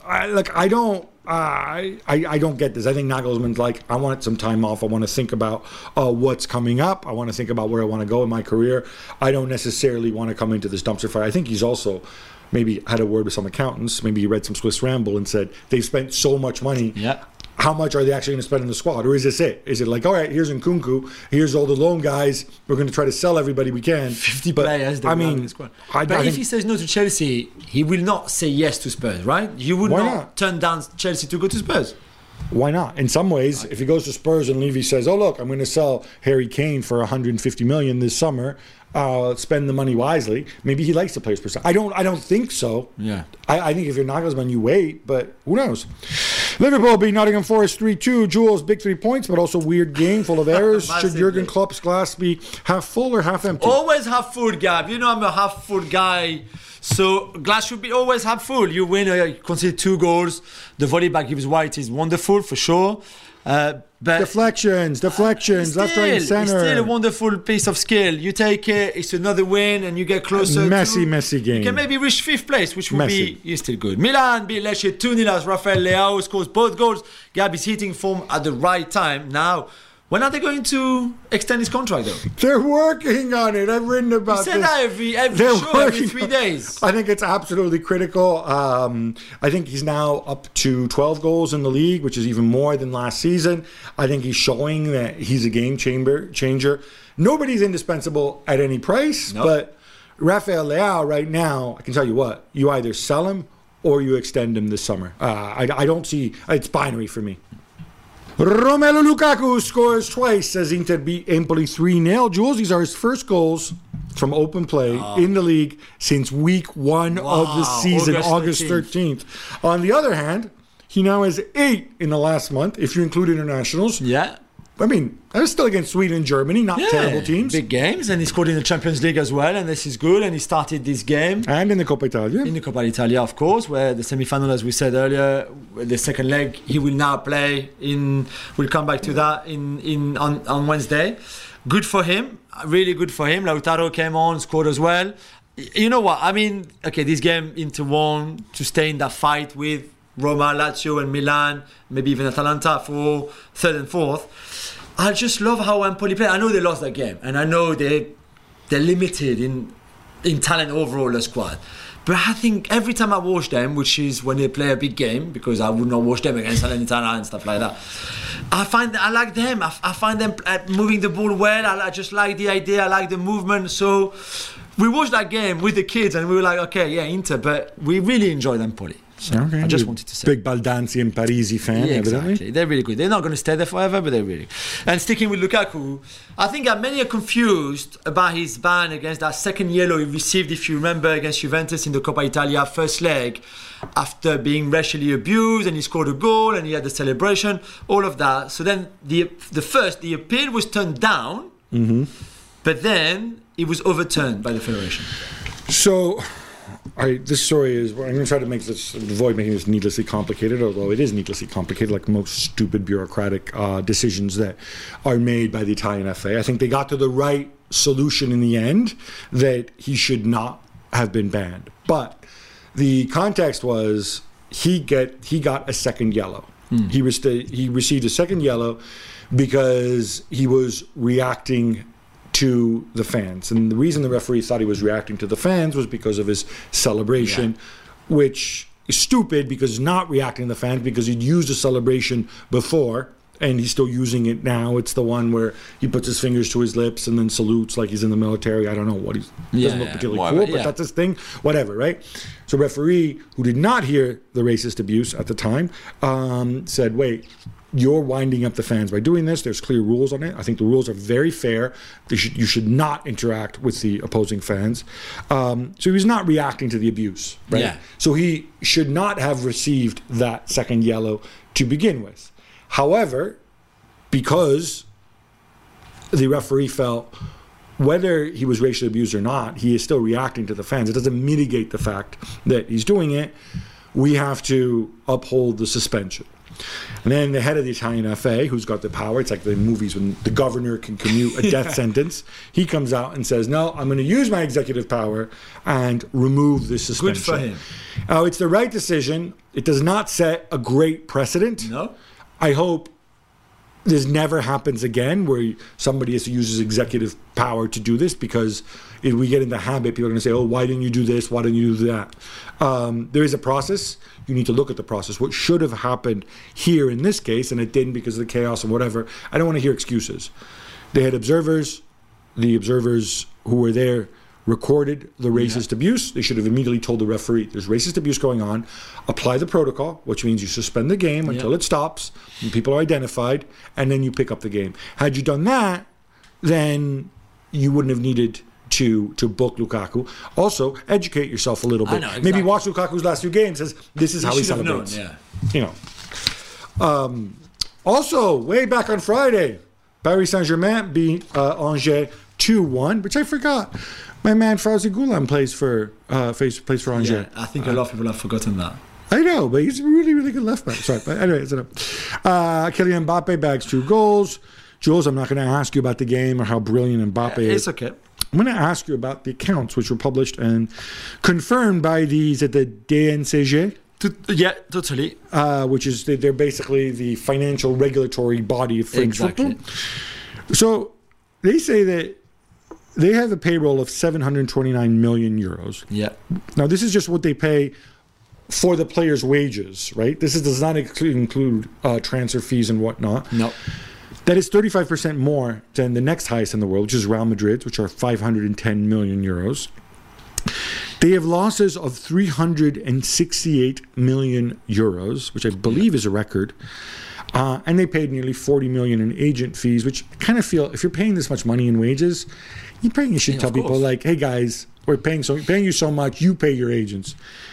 I, like I don't. Uh, I, I I don't get this. I think Nagelsmann's like, I want some time off. I want to think about uh, what's coming up. I want to think about where I want to go in my career. I don't necessarily want to come into this dumpster fire. I think he's also maybe had a word with some accountants. Maybe he read some Swiss Ramble and said they've spent so much money. Yeah. How much are they actually going to spend in the squad? Or is this it? Is it like, all right, here's Nkunku, here's all the loan guys. We're going to try to sell everybody we can. fifty but, players. I mean, the squad. I, but I if think, he says no to Chelsea, he will not say yes to Spurs, right? You would Why not, not? turn down Chelsea to go to Spurs. why not? In some ways, if he goes to Spurs and Levy says, oh, look, I'm going to sell Harry Kane for one hundred fifty million dollars this summer, uh, spend the money wisely, maybe he likes the players per se. I don't, I don't think so. Yeah. I, I think if you're Nagelsmann, you wait, but who knows? Liverpool beat Nottingham Forest three two. Jules, big three points, but also weird game full of errors. Should Jurgen Klopp's glass be half full or half empty? Always half full, Gab. You know I'm a half full guy. So glass should be always half full. You win, uh, you concede two goals. The volley back gives White is wonderful for sure. Uh, but deflections, deflections, still, left, right, and center. It's still a wonderful piece of skill. You take it, it's another win, and you get closer. Messy, to, messy game. You can maybe reach fifth place, which would Messy. be still good. Milan beat Lecce two nil as Rafael Leao scores both goals. Gab is hitting form at the right time. Now, when are they going to extend his contract, though? They're working on it. I've written about You said this. that every, every They're show, every working three on- days. I think it's absolutely critical. Um, I think he's now up to twelve goals in the league, which is even more than last season. I think he's showing that he's a game chamber changer. Nobody's indispensable at any price, No. but Rafael Leao right now, I can tell you what, you either sell him or you extend him this summer. Uh, I, I don't see, it's binary for me. Romelu Lukaku scores twice as Inter beat Empoli three nil. Jules, these are his first goals from open play in the league since week one Wow. of the season, August August thirteenth. On the other hand, he now has eight in the last month, if you include internationals. Yeah. I mean, that was still against Sweden and Germany, not Yeah, terrible teams. big games, and he scored in the Champions League as well, and this is good. And he started this game And in the Coppa Italia. in the Coppa Italia, of course, where the semi-final, as we said earlier, the second leg he will now play in. We'll come back to that in in on, on Wednesday. Good for him, really good for him. Lautaro came on, scored as well. Y- You know what? I mean, okay, this game Inter won to stay in that fight with Roma, Lazio, and Milan, maybe even Atalanta for third and fourth. I just love how Empoli play. I know they lost that game, and I know they they're limited in in talent overall, the squad. But I think every time I watch them, which is when they play a big game, because I would not watch them against Salernitana and stuff like that, I find I like them. I, I find them uh, moving the ball well. I, I just like the idea. I like the movement. So we watched that game with the kids, and we were like, okay, yeah, Inter, but we really enjoyed Empoli. So Okay. I just You're wanted to say. Big Baldanzi and Parisi fan, Yeah, evidently. exactly. They're really good. They're not going to stay there forever, but they're really good. And sticking with Lukaku, I think that many are confused about his ban against that second yellow he received, if you remember, against Juventus in the Coppa Italia first leg, after being racially abused, and he scored a goal, and he had the celebration, all of that. So then the the first, the appeal was turned down, but then it was overturned by the federation. So, I, this story is, I'm going to try to make this, avoid making this needlessly complicated, although it is needlessly complicated, like most stupid bureaucratic uh, decisions that are made by the Italian F A. I think they got to the right solution in the end, that he should not have been banned. But the context was he get he got a second yellow. He, was he received a second yellow because he was reacting to the fans. And the reason the referee thought he was reacting to the fans was because of his celebration, which is stupid because he's not reacting to the fans because he'd used a celebration before and he's still using it now. It's the one where he puts his fingers to his lips and then salutes like he's in the military. I don't know what he's Yeah, doesn't look yeah, particularly whatever, cool, but yeah. that's his thing. Whatever, right? So referee, who did not hear the racist abuse at the time, um, said, wait, you're winding up the fans by doing this. There's clear rules on it. I think the rules are very fair. They should, you should not interact with the opposing fans. Um, so he was not reacting to the abuse, right? Yeah. So he should not have received that second yellow to begin with. However, because the referee felt whether he was racially abused or not, he is still reacting to the fans. It doesn't mitigate the fact that he's doing it. We have to uphold the suspension. And then the head of the Italian F A, who's got the power, it's like the movies when the governor can commute a death sentence, he comes out and says, no, I'm going to use my executive power and remove the suspension. Good for him. Uh, it's the right decision. It does not set a great precedent. No. I hope this never happens again where somebody has to use his executive power to do this, because if we get in the habit, people are going to say, oh, why didn't you do this? Why didn't you do that? Um, there is a process. You need to look at the process. What should have happened here in this case, and it didn't because of the chaos and whatever, I don't want to hear excuses. They had observers. The observers who were there recorded the racist yeah. abuse. They should have immediately told the referee, there's racist abuse going on. Apply the protocol, which means you suspend the game until yeah. it stops, and people are identified, and then you pick up the game. Had you done that, then you wouldn't have needed to to book Lukaku. Also, educate yourself a little bit. Know, exactly. Maybe watch Lukaku's last few games. Says this is you how he celebrates. Known, yeah. You know. Um, also, way back on Friday, Paris Saint-Germain beat uh, Angers two one, which I forgot. My man Fauzi Goulam plays for uh, plays, plays for Angers. Yeah, I think a lot of people have forgotten that. I know, but he's a really, really good left back. Sorry, but anyway, it's enough. Uh, Kylian Mbappe bags two goals. Jules, I'm not going to ask you about the game or how brilliant Mbappe yeah, is. It's okay. I'm going to ask you about the accounts which were published and confirmed by these at the D N C G. Yeah, totally. Uh, which is, they're basically the financial regulatory body of French exactly. football. So they say that they have a payroll of seven hundred twenty-nine million euros. Yeah. Now, this is just what they pay for the players' wages, right? This is, does not include, include uh, transfer fees and whatnot. No. That is thirty-five percent more than the next highest in the world, which is Real Madrid, which are five hundred ten million euros. They have losses of three hundred sixty-eight million euros, which I believe is a record. Uh, and they paid nearly forty million in agent fees, which I kind of feel, if you're paying this much money in wages, you probably should yeah, tell people like, hey guys, we're paying so paying you so much, you pay your agents.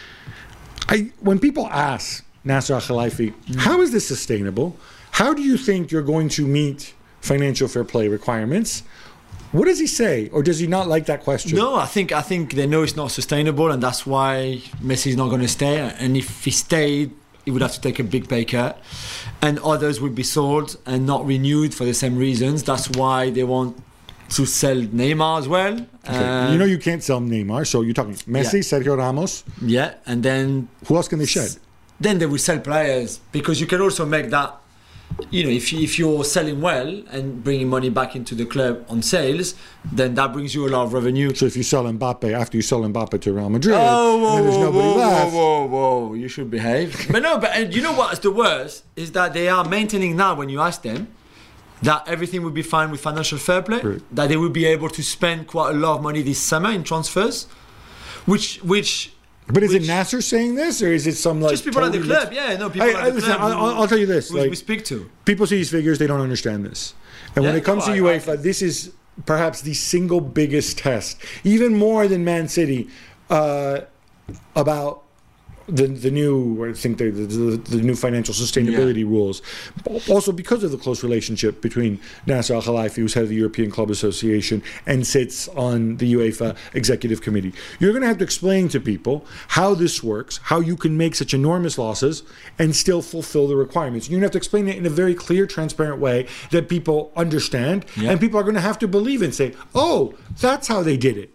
I when people ask Nasser Al-Khelaifi, mm. how is this sustainable? How do you think you're going to meet financial fair play requirements? What does he say, or does he not like that question? No, I think I think they know it's not sustainable, and that's why Messi's not going to stay. And if he stayed, he would have to take a big pay cut, and others would be sold and not renewed for the same reasons. That's why they want to sell Neymar as well. Okay. Uh, you know you can't sell Neymar, so you're talking Messi, yeah. Sergio Ramos. Yeah, and then who else can they shed? Then they will sell players, because you can also make that. You know, if you, if you're selling well and bringing money back into the club on sales, then that brings you a lot of revenue. So if you sell Mbappe, after you sell Mbappe to Real Madrid, oh, whoa, and there's whoa, nobody whoa, left. Whoa, whoa, whoa, you should behave. But no, but and you know what's the worst is that they are maintaining now, when you ask them, that everything will be fine with financial fair play, right. that they will be able to spend quite a lot of money this summer in transfers, which which. But is Which, it Nasser saying this, or is it some like just people totally at the club? Yeah, no, people I, at the listen, club. I'll, I'll tell you this: we, like, we speak to people see these figures, they don't understand this, and yeah, when it comes no, to I, UEFA, I, this is perhaps the single biggest test, even more than Man City, uh, about the the new I think the the, the new financial sustainability yeah. rules. Also, because of the close relationship between Nasser Al-Khelaifi, who's head of the European Club Association and sits on the UEFA Executive Committee, you're going to have to explain to people how this works, how you can make such enormous losses and still fulfill the requirements. You're going to have to explain it in a very clear, transparent way that people understand, yeah. and people are going to have to believe and say, "Oh, that's how they did it."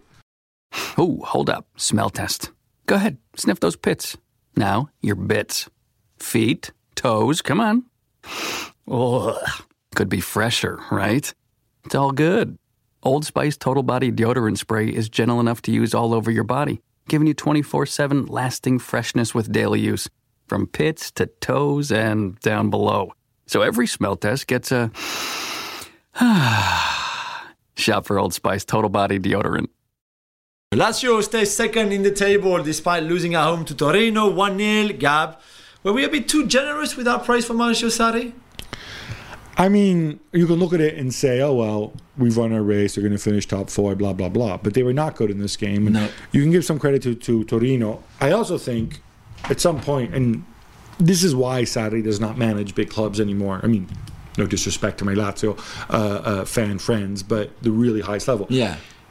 Oh, hold up. Smell test. Go ahead, sniff those pits. Now, your bits. Feet, toes, come on. Ugh. Could be fresher, right? It's all good. Old Spice Total Body Deodorant Spray is gentle enough to use all over your body, giving you twenty-four seven lasting freshness with daily use, from pits to toes and down below. So every smell test gets a... Shop for Old Spice Total Body Deodorant. Lazio stays second in the table despite losing at home to Torino, one nil. Gab, were we a bit too generous with our praise for Maurizio Sarri? I mean, you can look at it and say, oh, well, we've run our race, they're going to finish top four, blah, blah, blah. But they were not good in this game. And no. You can give some credit to, to Torino. I also think at some point, and this is why Sarri does not manage big clubs anymore. I mean, no disrespect to my Lazio uh, uh, fan friends, but the really highest level. Yeah.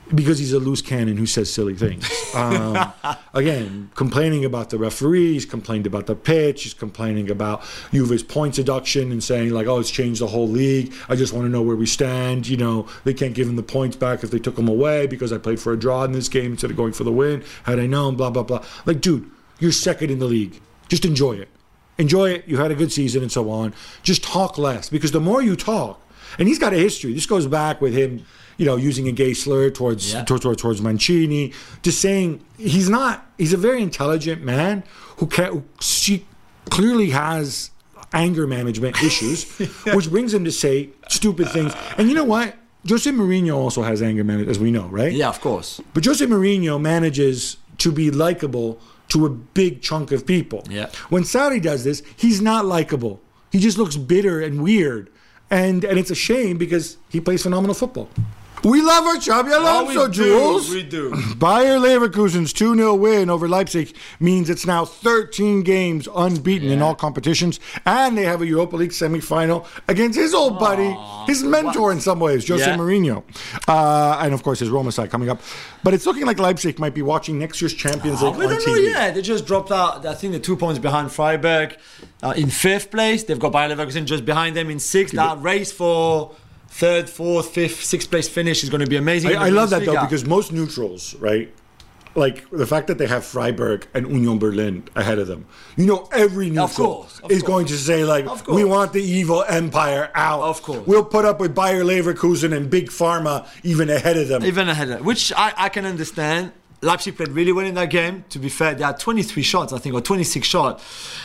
because he's a loose cannon who says silly things. Um, again, complaining about the referees, complained about the pitch, he's complaining about Juve's points deduction and saying like, oh, it's changed the whole league. I just want to know where we stand. You know, they can't give him the points back if they took him away because I played for a draw in this game instead of going for the win. Had I known, blah, blah, blah. Like, dude, you're second in the league. Just enjoy it. Enjoy it. You had a good season and so on. Just talk less, because the more you talk, and he's got a history. This goes back with him, you know, using a gay slur towards yeah. towards, towards towards Mancini, just saying he's not. He's a very intelligent man who can. Who she clearly has anger management issues, which brings him to say stupid things. And you know what? Jose Mourinho also has anger management, as we know, right? Yeah, of course. But Jose Mourinho manages to be likable to a big chunk of people. Yeah. When Sarri does this, he's not likable. He just looks bitter and weird. And and it's a shame because he plays phenomenal football. We love our Xabi Alonso, oh, we Jules. Do, we do. Bayer Leverkusen's two nil win over Leipzig means it's now thirteen games unbeaten yeah. in all competitions. And they have a Europa League semi-final against his old buddy, Aww, his mentor what? in some ways, Jose yeah. Mourinho. Uh, and, of course, his Roma side coming up. But it's looking like Leipzig might be watching next year's Champions League oh, we on don't T V. Know yet. They just dropped out, I think, the two points behind Freiburg. Uh, in fifth place, they've got Bayer Leverkusen just behind them in sixth. That race for third, fourth, fifth, sixth place finish is going to be amazing. I, I love that, though, because most neutrals, right, like the fact that they have Freiburg and Union Berlin ahead of them, you know, every neutral of course, of is course. going to say, like, we want the evil empire out. Of course. We'll put up with Bayer Leverkusen and Big Pharma even ahead of them. Even ahead of them, which I, I can understand. Leipzig played really well in that game. To be fair, they had twenty-three shots, I think, or twenty-six shots.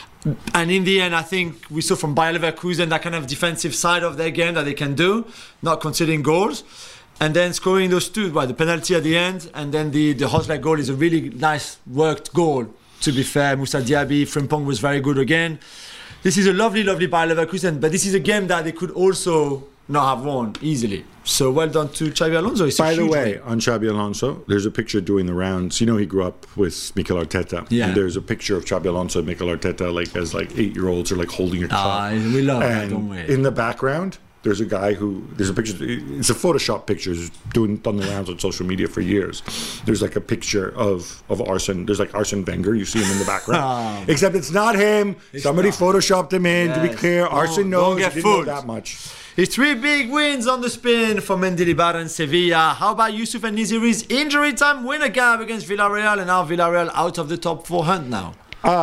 And in the end, I think we saw from Bayer Leverkusen that kind of defensive side of their game that they can do, not conceding goals. And then scoring those two, well, the penalty at the end, and then the, the Hosler goal is a really nice worked goal, to be fair. Moussa Diaby, Frimpong was very good again. This is a lovely, lovely Bayer Leverkusen, but this is a game that they could also not have won easily. So well done to Xabi Alonso. It's By the way, win. on Xabi Alonso, there's a picture doing the rounds. You know, he grew up with Mikel Arteta. Yeah. And there's a picture of Xabi Alonso and Mikel Arteta, like as like eight-year-olds are like holding a cup. Ah, we love and that, don't we? In the background, there's a guy who there's a picture. It's a Photoshop picture. It's doing done the rounds on social media for years. There's like a picture of of Arsene. There's like Arsene Wenger. You see him in the background, except it's not him. It's Somebody not. photoshopped him in. Yes. To be clear, Don't, Arsene knows. Don't get he didn't fooled. know that much. It's three big wins on the spin for Mendilibar and Sevilla. How about Yusuf and Niziri's injury time winner gap against Villarreal, and now Villarreal out of the top four hunt now?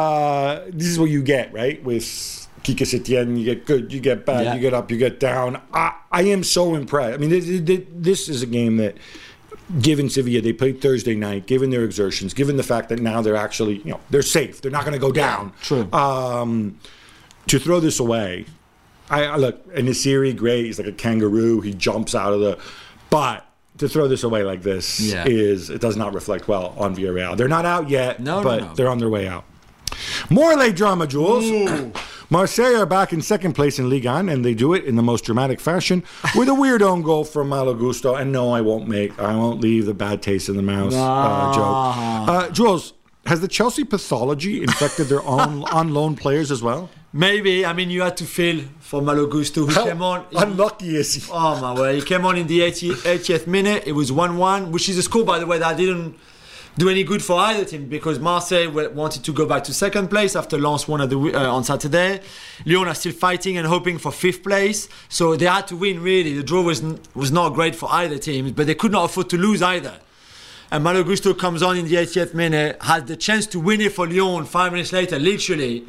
Uh, this is what you get, right? With Quique Setien, you get good, you get bad, yeah. you get up, you get down. I, I am so impressed. I mean, this, this is a game that, given Sevilla, they played Thursday night, given their exertions, given the fact that now they're actually, you know, they're safe. They're not going to go down. True. Um, to throw this away, I, I look, and Nesiri, great. He's like a kangaroo. He jumps out of the, but to throw this away like this yeah. is, it does not reflect well on Villarreal. They're not out yet, no, but no, no. they're on their way out. More late drama, Jules. Marseille are back in second place in Ligue one, and they do it in the most dramatic fashion with a weird own goal from Malo Gusto. And no, I won't make, I won't leave the bad taste in the mouth uh, joke. Uh, Jules, has the Chelsea pathology infected their own on loan players as well? Maybe. I mean, you had to feel for Malo Gusto, who How came on. Unlucky is he? Oh my word! He came on in the eightieth minute. It was one one, which is a score, by the way, that didn't do any good for either team, because Marseille wanted to go back to second place after Lens won at the, uh, on Saturday. Lyon are still fighting and hoping for fifth place, so they had to win. Really, the draw was n- was not great for either team, but they could not afford to lose either. And Malo Gusto comes on in the eightieth minute, had the chance to win it for Lyon five minutes later, literally.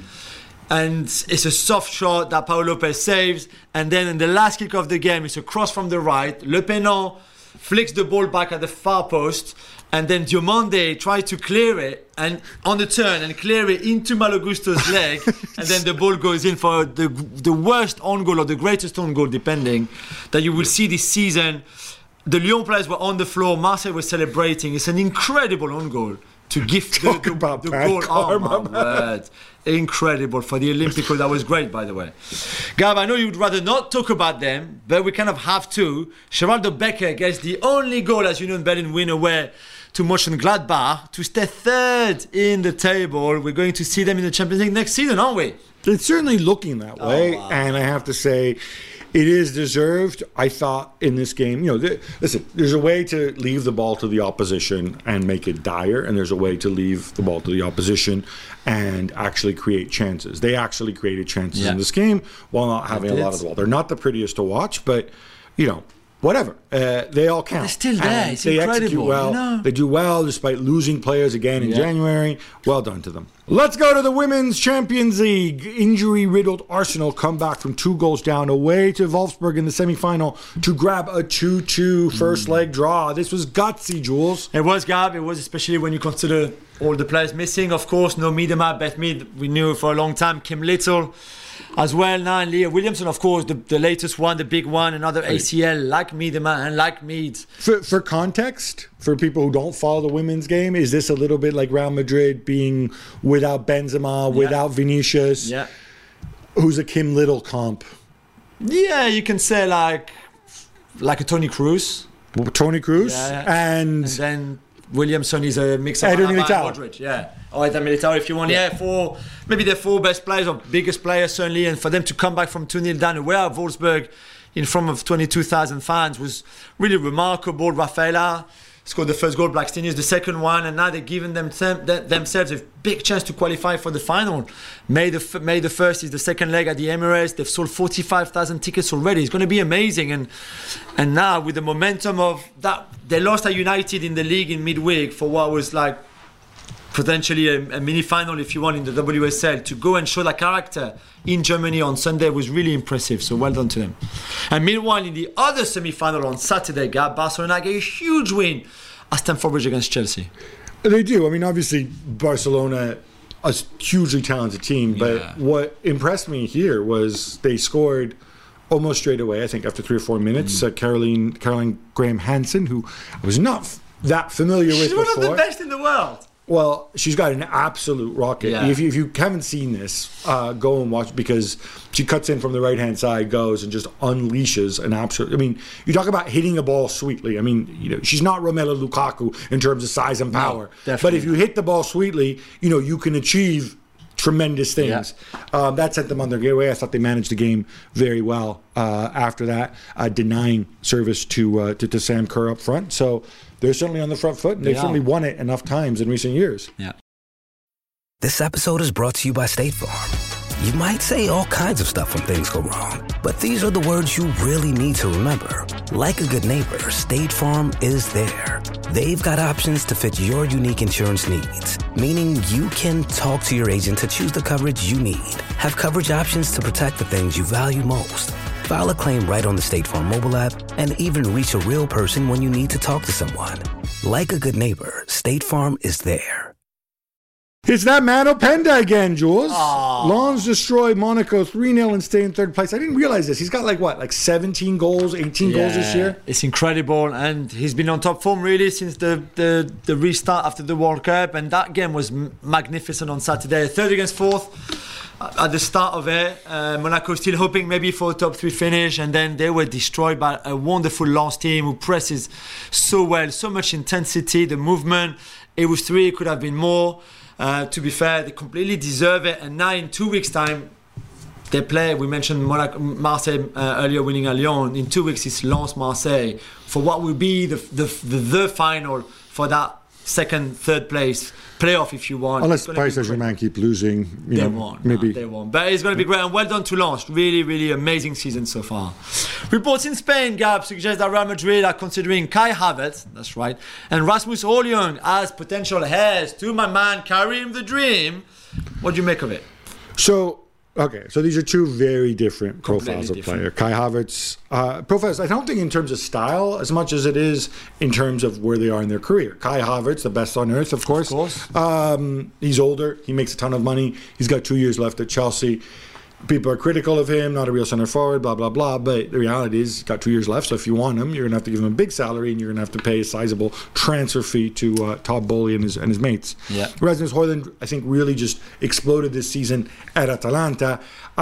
And it's a soft shot that Paul Lopez saves. And then in the last kick of the game, it's a cross from the right. Le Penant flicks the ball back at the far post. And then Diomande tries to clear it and on the turn and clear it into Malo Gusto's leg. And then the ball goes in for the, the worst own goal or the greatest own goal, depending, that you will see this season. The Lyon players were on the floor. Marseille was celebrating. It's an incredible own goal to gift the, the, about the bad goal. karma, Oh, my word. Incredible for the Olympico. That was great, by the way. Gab, I know you'd rather not talk about them, but we kind of have to. Geraldo Becker gets the only goal, as you know, in Berlin win away to Mönchengladbach to stay third in the table. We're going to see them in the Champions League next season, aren't we? It's certainly looking that way, Oh, wow. and I have to say, it is deserved. I thought in this game, you know, th- listen, there's a way to leave the ball to the opposition and make it dire, and there's a way to leave the ball to the opposition and actually create chances. They actually created chances Yeah. in this game while not having a did. lot of the ball. They're not the prettiest to watch, but, you know, whatever. Uh, they all count. They're still there. And It's they execute incredible, well. you know? They do well despite losing players again in Yeah. January. Well done to them. Let's go to the Women's Champions League. Injury-riddled Arsenal come back from two goals down away to Wolfsburg in the semi-final to grab a two two first leg draw. This was gutsy, Jules. It was, Gab. It was, especially when you consider all the players missing. Of course, no Miedema, Beth Mead, we knew for a long time. Kim Little as well now, and Leah Williamson, of course, the, the latest one, the big one, another A C L, like Miedema and like Mead. For, for context, for people who don't follow the women's game, is this a little bit like Real Madrid being without Benzema, without Vinicius? Yeah. Who's a Kim Little comp? Yeah, you can say like like a Toni Kroos. Toni Kroos? Yeah. And, And then Williamson is a mix of Eder Alaba and Militao. Modric, yeah. Or Eder Militao if you want. Yeah, four, maybe the four best players or biggest players certainly, and for them to come back from two nil down away at Wolfsburg in front of twenty-two thousand fans was really remarkable. Rafaela scored the first goal, Blackstenius the second one, and now they're giving them, them themselves a big chance to qualify for the final. May the f- May the first is the second leg at the Emirates. They've sold forty-five thousand tickets already. It's going to be amazing, and and now with the momentum of that, they lost at United in the league in midweek for what was like potentially a, a mini final, if you want, in the W S L. To go and show that character in Germany on Sunday was really impressive. So well done to them. And meanwhile, in the other semi-final on Saturday, Gab, Barcelona get a huge win at Stamford Bridge against Chelsea. They do. I mean, obviously, Barcelona, a hugely talented team. But Yeah. what impressed me here was they scored almost straight away, I think, after three or four minutes. Mm. Uh, Caroline Caroline Graham Hansen, who I was not f- that familiar She's with one before. of the best in the world. Well, she's got an absolute rocket. Yeah. If, you, if you haven't seen this, uh, go and watch, because she cuts in from the right-hand side, goes and just unleashes an absolute... I mean, you talk about hitting a ball sweetly. I mean, you know, she's not Romelu Lukaku in terms of size and power. definitely But if you hit the ball sweetly, you know, you can achieve tremendous things. Um, that sent them on their getaway. I thought they managed the game very well uh, after that, uh, denying service to, uh, to to Sam Kerr up front. So they're certainly on the front foot, and they've They are. certainly won it enough times in recent years. Yeah. This episode is brought to you by State Farm. You might say all kinds of stuff when things go wrong, but these are the words you really need to remember. Like a good neighbor, State Farm is there. They've got options to fit your unique insurance needs, meaning you can talk to your agent to choose the coverage you need, have coverage options to protect the things you value most, file a claim right on the State Farm mobile app, and even reach a real person when you need to talk to someone. Like a good neighbor, State Farm is there. It's that man Openda again, Jules. Lens destroy Monaco three nil and stay in third place. I didn't realize this. He's got like what, like seventeen goals, eighteen goals this year? It's incredible, and he's been on top form really since the, the, the restart after the World Cup, and that game was m- magnificent on Saturday. Third against fourth at the start of it. Uh, Monaco still hoping maybe for a top three finish, and then they were destroyed by a wonderful Lens team who presses so well, so much intensity, the movement. It was three, it could have been more. Uh, to be fair, they completely deserve it. And now in two weeks' time, they play. We mentioned Monaco, Marseille uh, earlier, winning at Lyon. In two weeks, it's Lens Marseille for what will be the the, the the final for that second, third place playoff, if you want. Unless It's gonna Paris be great. Saint-Germain keep losing, you They know, won't. maybe. No, they won't. But it's going to be great. And well done to Lens. Really, really amazing season so far. Reports in Spain, Gab, suggest that Real Madrid are considering Kai Havertz, that's right, and Rasmus Højlund as potential heirs to my man Karim the Dream. What do you make of it? So, okay, so these are two very different Completely profiles of different. player. Kai Havertz, uh, profiles, I don't think in terms of style as much as it is in terms of where they are in their career. Kai Havertz, the best on earth, of course. Of course. Um, he's older. He makes a ton of money. He's got two years left at Chelsea. People are critical of him, not a real center forward, blah, blah, blah. But the reality is he's got two years left. So if you want him, you're going to have to give him a big salary, and you're going to have to pay a sizable transfer fee to uh, Todd Bowley and his, and his mates. Yeah. Rasmus Højlund, I think, really just exploded this season at Atalanta.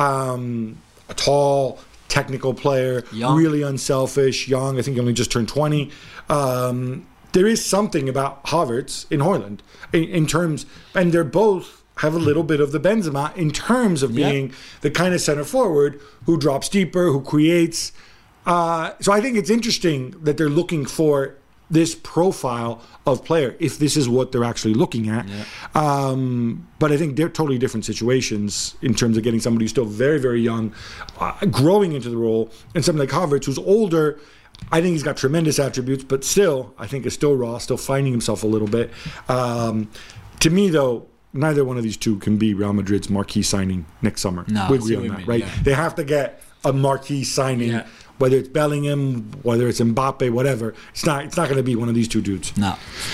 Um, a tall, technical player, Young. really unselfish, young. I think he only just turned twenty. Um, there is something about Havertz in Højlund in, in terms, and they're both have a little bit of the Benzema in terms of being yeah. the kind of center forward who drops deeper, who creates. Uh, so I think it's interesting that they're looking for this profile of player, if this is what they're actually looking at. Yeah. Um, but I think they're totally different situations in terms of getting somebody who's still very, very young, uh, growing into the role, and somebody like Havertz, who's older. I think he's got tremendous attributes, but still, I think is still raw, still finding himself a little bit. Um, to me, though, neither one of these two can be Real Madrid's marquee signing next summer. No, we agree on that, mean, right? Yeah. They have to get a marquee signing. Yeah. Whether it's Bellingham, whether it's Mbappe, whatever, it's not it's not going to be one of these two dudes. No.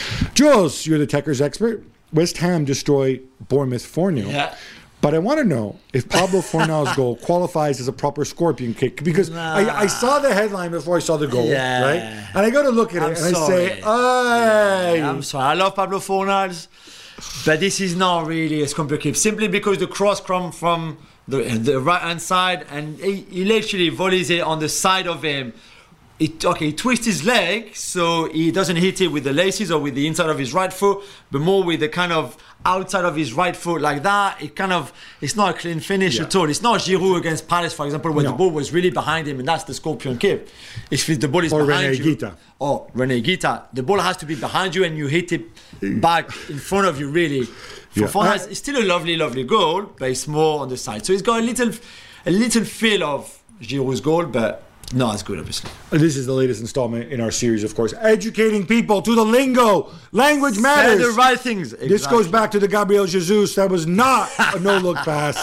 Jules, you're the Techers expert. West Ham destroy Bournemouth four nil. Yeah. But I want to know if Pablo Fornal's goal qualifies as a proper scorpion kick, because nah. I, I saw the headline before I saw the goal, yeah. right? And I go to look at I'm it and sorry. I say, "Ay." Yeah, I'm sorry. I love Pablo Fornals, but this is not really a scorpion kick, simply because the cross comes from the, the right hand side, and he, he literally volleys it on the side of him. It, okay, he twists his leg so he doesn't hit it with the laces or with the inside of his right foot, but more with the kind of outside of his right foot like that. It kind of, it's not a clean finish yeah. at all. It's not Giroud against Palace, for example, where no. the ball was really behind him, and that's the scorpion kick. If the ball is or behind Rene you, Guita. or Rene Guita, the ball has to be behind you and you hit it back in front of you, really. For yeah. Fornals, it's still a lovely, lovely goal, but it's more on the side. So it's got a little, a little feel of Giroud's goal, but not as good, obviously. This is the latest installment in our series, of course, educating people to the lingo. Language matters. Say the right things. Exactly. This goes back to the Gabriel Jesus. That was not a no-look pass.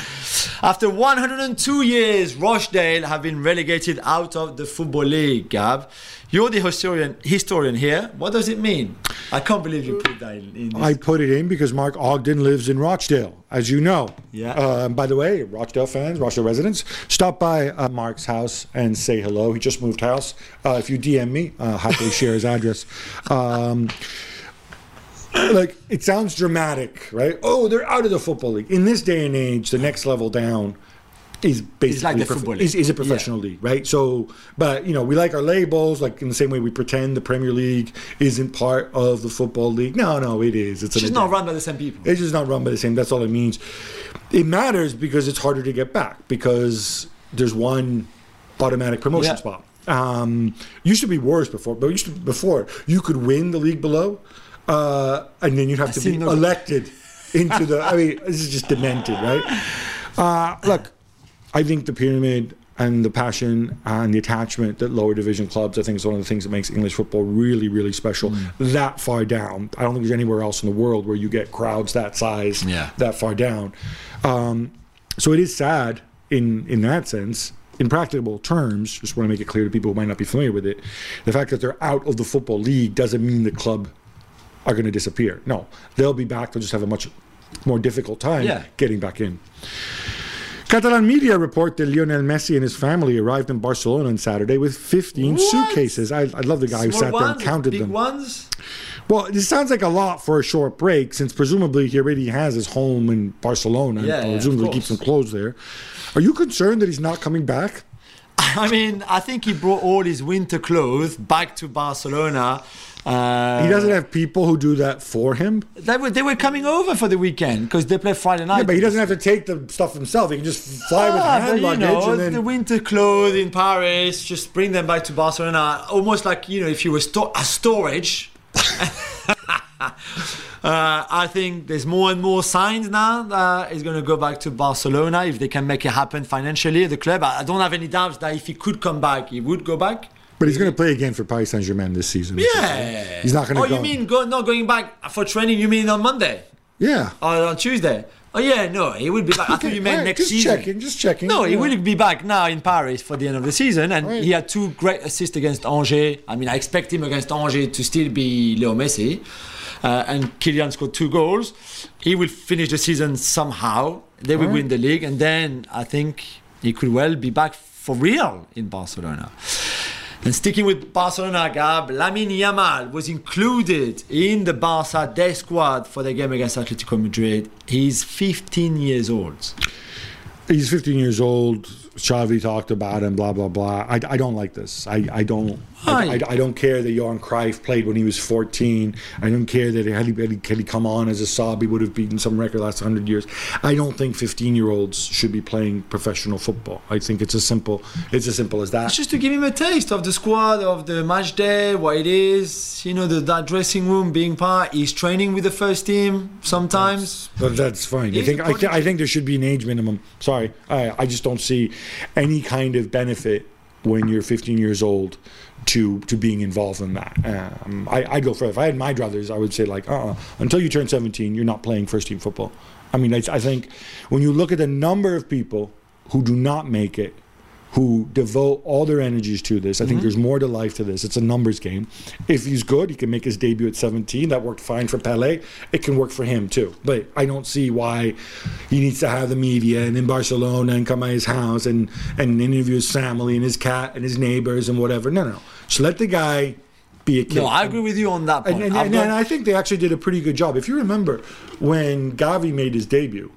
After one hundred two years, Rochdale have been relegated out of the Football League, Gab. You're the historian historian here. What does it mean? I can't believe you put that in. in this. I put it in because Mark Ogden lives in Rochdale, as you know. Yeah. Uh, by the way, Rochdale fans, Rochdale residents, stop by uh, Mark's house and say hello. He just moved house. Uh, if you D M me, I'll happily share his address. Um, like, it sounds dramatic, right? Oh, they're out of the Football League. In this day and age, the next level down is basically like the prof- Football League. Is, is a professional yeah. league, right? So, but, you know, we like our labels, like in the same way we pretend the Premier League isn't part of the Football League. No, no, it is. It's, it's just not run by the same people. It's just not run by the same. That's all it means. It matters because it's harder to get back, because there's one automatic promotion yeah. spot. Um, used to be worse before, but used to before you could win the league below, uh, and then you'd have I to be no elected into the. I mean, this is just demented, right? Uh, look, I think the pyramid and the passion and the attachment that lower division clubs, I think, is one of the things that makes English football really, really special. Mm. That far down, I don't think there's anywhere else in the world where you get crowds that size, yeah. that far down. Um, so it is sad in in that sense. In practical terms, just want to make it clear to people who might not be familiar with it, the fact that they're out of the Football League doesn't mean the club are going to disappear. No, they'll be back. They'll just have a much more difficult time yeah. getting back in. Catalan media report that Lionel Messi and his family arrived in Barcelona on Saturday with fifteen what? suitcases. I, I love the guy Small who sat ones, there and counted big them. Ones? Well, this sounds like a lot for a short break, since presumably he already has his home in Barcelona. Yeah, and yeah, presumably keeps some clothes there. Are you concerned that he's not coming back? I mean, I think he brought all his winter clothes back to Barcelona. Uh, he doesn't have people who do that for him? They were, they were coming over for the weekend because they play Friday night. Yeah, but he doesn't have to take the stuff himself. He can just fly ah, with hand luggage. You know, and then... the winter clothes in Paris, just bring them back to Barcelona. Almost like, you know, if you were sto- a storage. uh, I think there's more and more signs now that he's going to go back to Barcelona if they can make it happen financially at the club. I, I don't have any doubts that if he could come back, he would go back. But he's going to play again for Paris Saint-Germain this season. Yeah. He's not going to oh, go. Oh, you mean go, not going back for training? You mean on Monday? Yeah. Or on Tuesday? Oh, yeah, no, he will be back. I thought you meant right, next just season. Just checking, just checking. No, yeah. he will be back now in Paris for the end of the season. And right. he had two great assists against Angers. I mean, I expect him against Angers to still be Leo Messi. Uh, and Kylian scored two goals. He will finish the season somehow. They will right. win the league. And then I think he could well be back for real in Barcelona. And sticking with Barcelona, Gab, Lamine Yamal was included in the Barca day squad for the game against Atletico Madrid. He's fifteen years old. He's fifteen years old. Xavi talked about him, blah, blah, blah. I, I don't like this. I, I don't I, I, I don't care that Johan Cruyff played when he was fourteen. I don't care that had he, had he come on as a sub, he would have beaten some record last one hundred years. I don't think fifteen-year-olds should be playing professional football. I think it's as simple it's as simple as that. It's just to give him a taste of the squad, of the match day, what it is, you know, the, that dressing room being part. He's training with the first team sometimes. That's, but that's fine. I think, I, th- I think there should be an age minimum. Sorry. I, I just don't see any kind of benefit when you're fifteen years old to to being involved in that. Um, I, I'd go further. If I had my druthers, I would say, like, uh-uh, until you turn seventeen, you're not playing first-team football. I mean, I, I think when you look at the number of people who do not make it, who devote all their energies to this, I mm-hmm. think there's more to life to this. It's a numbers game. If he's good, he can make his debut at seventeen. That worked fine for Pelé. It can work for him too. But I don't see why he needs to have the media and in Barcelona and come by his house and, and interview his family and his cat and his neighbors and whatever. No, no. Just let the guy be a kid. No, I agree with you on that point. And, and, and, and I think they actually did a pretty good job. If you remember, when Gavi made his debut,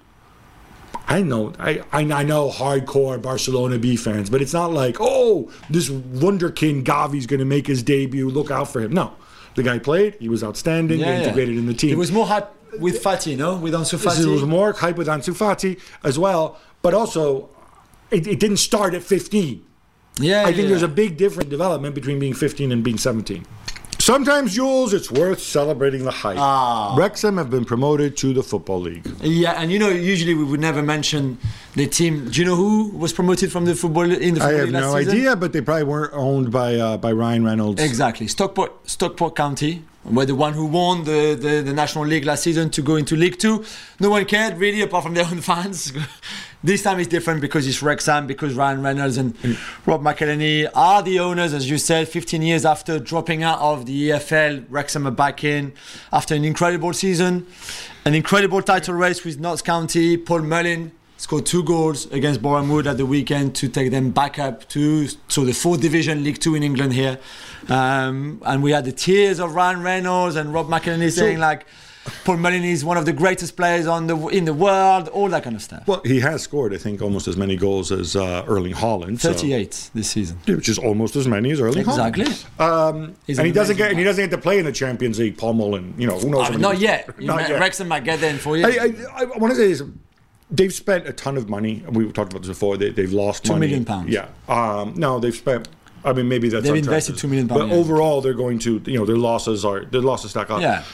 I know, I, I I know hardcore Barcelona B fans, but it's not like, oh, this wunderkind Gavi's going to make his debut. Look out for him. No, the guy played. He was outstanding. Yeah, he integrated yeah. in the team. It was more hype with Fati, no, with Ansu Fati. It was more hype with Ansu Fati as well, but also it, it didn't start at fifteen. Yeah, I think yeah. there's a big different development between being fifteen and being seventeen. Sometimes, Jules, it's worth celebrating the hype. Ah. Wrexham have been promoted to the Football League. Yeah, and you know, usually we would never mention the team. Do you know who was promoted from the football in the football I have league last no season? idea, but they probably weren't owned by uh, by Ryan Reynolds. Exactly. Stockport, Stockport County were the one who won the, the, the National League last season to go into League Two. No one cared really, apart from their own fans. This time it's different because it's Wrexham, because Ryan Reynolds and mm. Rob McElhenney are the owners, as you said. fifteen years after dropping out of the E F L, Wrexham are back in after an incredible season, an incredible title race with Notts County. Paul Mullin scored two goals against Boreham Wood at the weekend to take them back up to so the fourth division, League Two in England here. Um, and we had the tears of Ryan Reynolds and Rob McElhenney saying so, like, Paul Mullin is one of the greatest players on the in the world, all that kind of stuff. Well, he has scored, I think, almost as many goals as uh, Erling Haaland. thirty-eight so. this season, which is almost as many as Erling exactly. Haaland. Exactly. Um, and he doesn't get, and he doesn't get to play in the Champions League. Paul Mullin, you know, who knows? Uh, not yet. not you yet. Wrexham might get there in four years. I, I, I want to say this. They've spent a ton of money. We talked about this before. They, they've lost two money. million pounds. Yeah. Um, no, they've spent. I mean, maybe that's. They've invested two million pounds. But overall, they're going to. You know, their losses are their losses stack up. Yeah.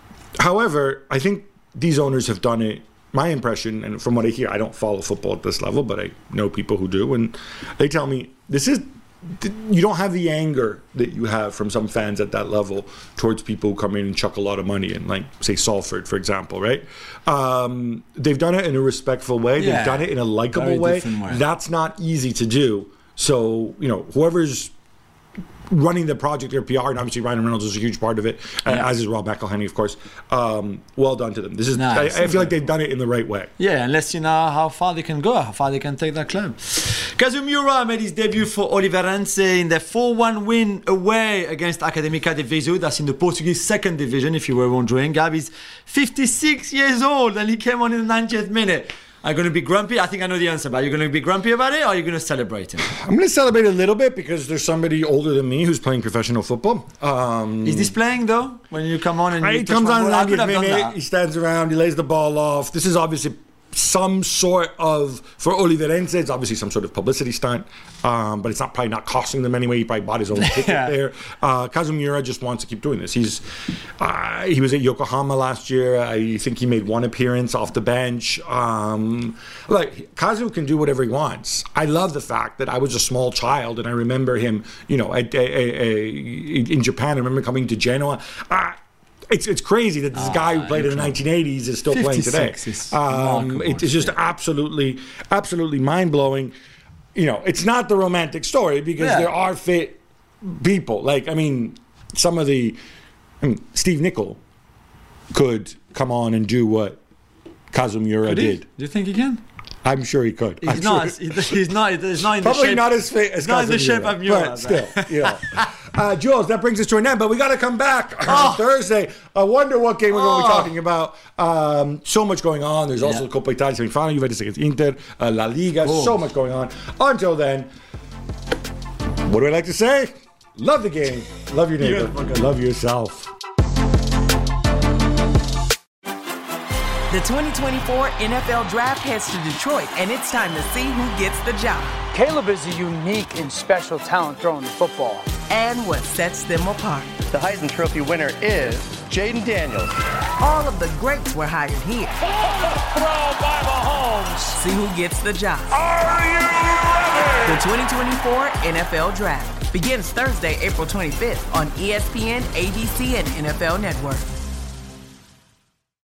However, I think these owners have done it. My impression, and from what I hear, I don't follow football at this level, but I know people who do, and they tell me this is. You don't have the anger that you have from some fans at that level towards people who come in and chuck a lot of money in, like, say, Salford, for example, right? Um, they've done it in a respectful way. Yeah, they've done it in a likable way. way. That's not easy to do. So, you know, whoever's running the project, their P R, and obviously Ryan Reynolds is a huge part of it, yeah. as is Rob McElhenney, of course. Um, well done to them. This is. No, I, I feel like they've done it in the right way. Yeah, and let's see now how far they can go, how far they can take that club. Kazumura made his debut for Oliveirense in their four one win away against Académica de Viseu. That's in the Portuguese second division, if you were wondering. Gavi's fifty-six years old, and he came on in the ninetieth minute. Are you going to be grumpy? I think I know the answer, but are you going to be grumpy about it, or are you going to celebrate him? I'm going to celebrate a little bit because there's somebody older than me who's playing professional football. Um, Is this playing, though, when you come on and you he comes on in the ninetieth minute, he that. stands around, he lays the ball off. This is obviously some sort of, for Oliveirense, it's obviously some sort of publicity stunt, um, but it's not probably not costing them anyway. He probably bought his own ticket yeah. there. Uh, Kazumura just wants to keep doing this. He's uh, he was at Yokohama last year. I think he made one appearance off the bench. Um, like Kazu can do whatever he wants. I love the fact that I was a small child and I remember him, you know, at, at, at, in Japan. I remember coming to Genoa. Uh, It's it's crazy that this ah, guy who played in the nineteen eighties is still playing today. Um, it, it's just absolutely, absolutely mind-blowing. You know, it's not the romantic story because yeah. there are fit people. Like, I mean, some of the... I mean, Steve Nicol could come on and do what Kazumura did. Do you think he can? I'm sure he could. He's I'm not. Sure. He's not. He's not in Probably the shape. not as fit as not in the shape of Mura, but still, you know. Uh, Jules, that brings us to an end, but we got to come back on Thursday. I wonder what game we're going to be talking about. Um, so much going on. There's also Yeah. the Coppa Italia semi-final, Juventus against Inter, uh, La Liga. Oh. So much going on. Until then, what do I like to say? Love the game. Love your neighbor. Love yourself. The twenty twenty-four N F L Draft heads to Detroit, and it's time to see who gets the job Caleb is a unique and special talent throwing the football. and what sets them apart. The Heisman Trophy winner is Jaden Daniels. All of the greats were hired here. Throw by Mahomes. See who gets the job. Are you ready? The twenty twenty-four N F L Draft begins Thursday, April twenty-fifth on E S P N, A B C, and N F L Network.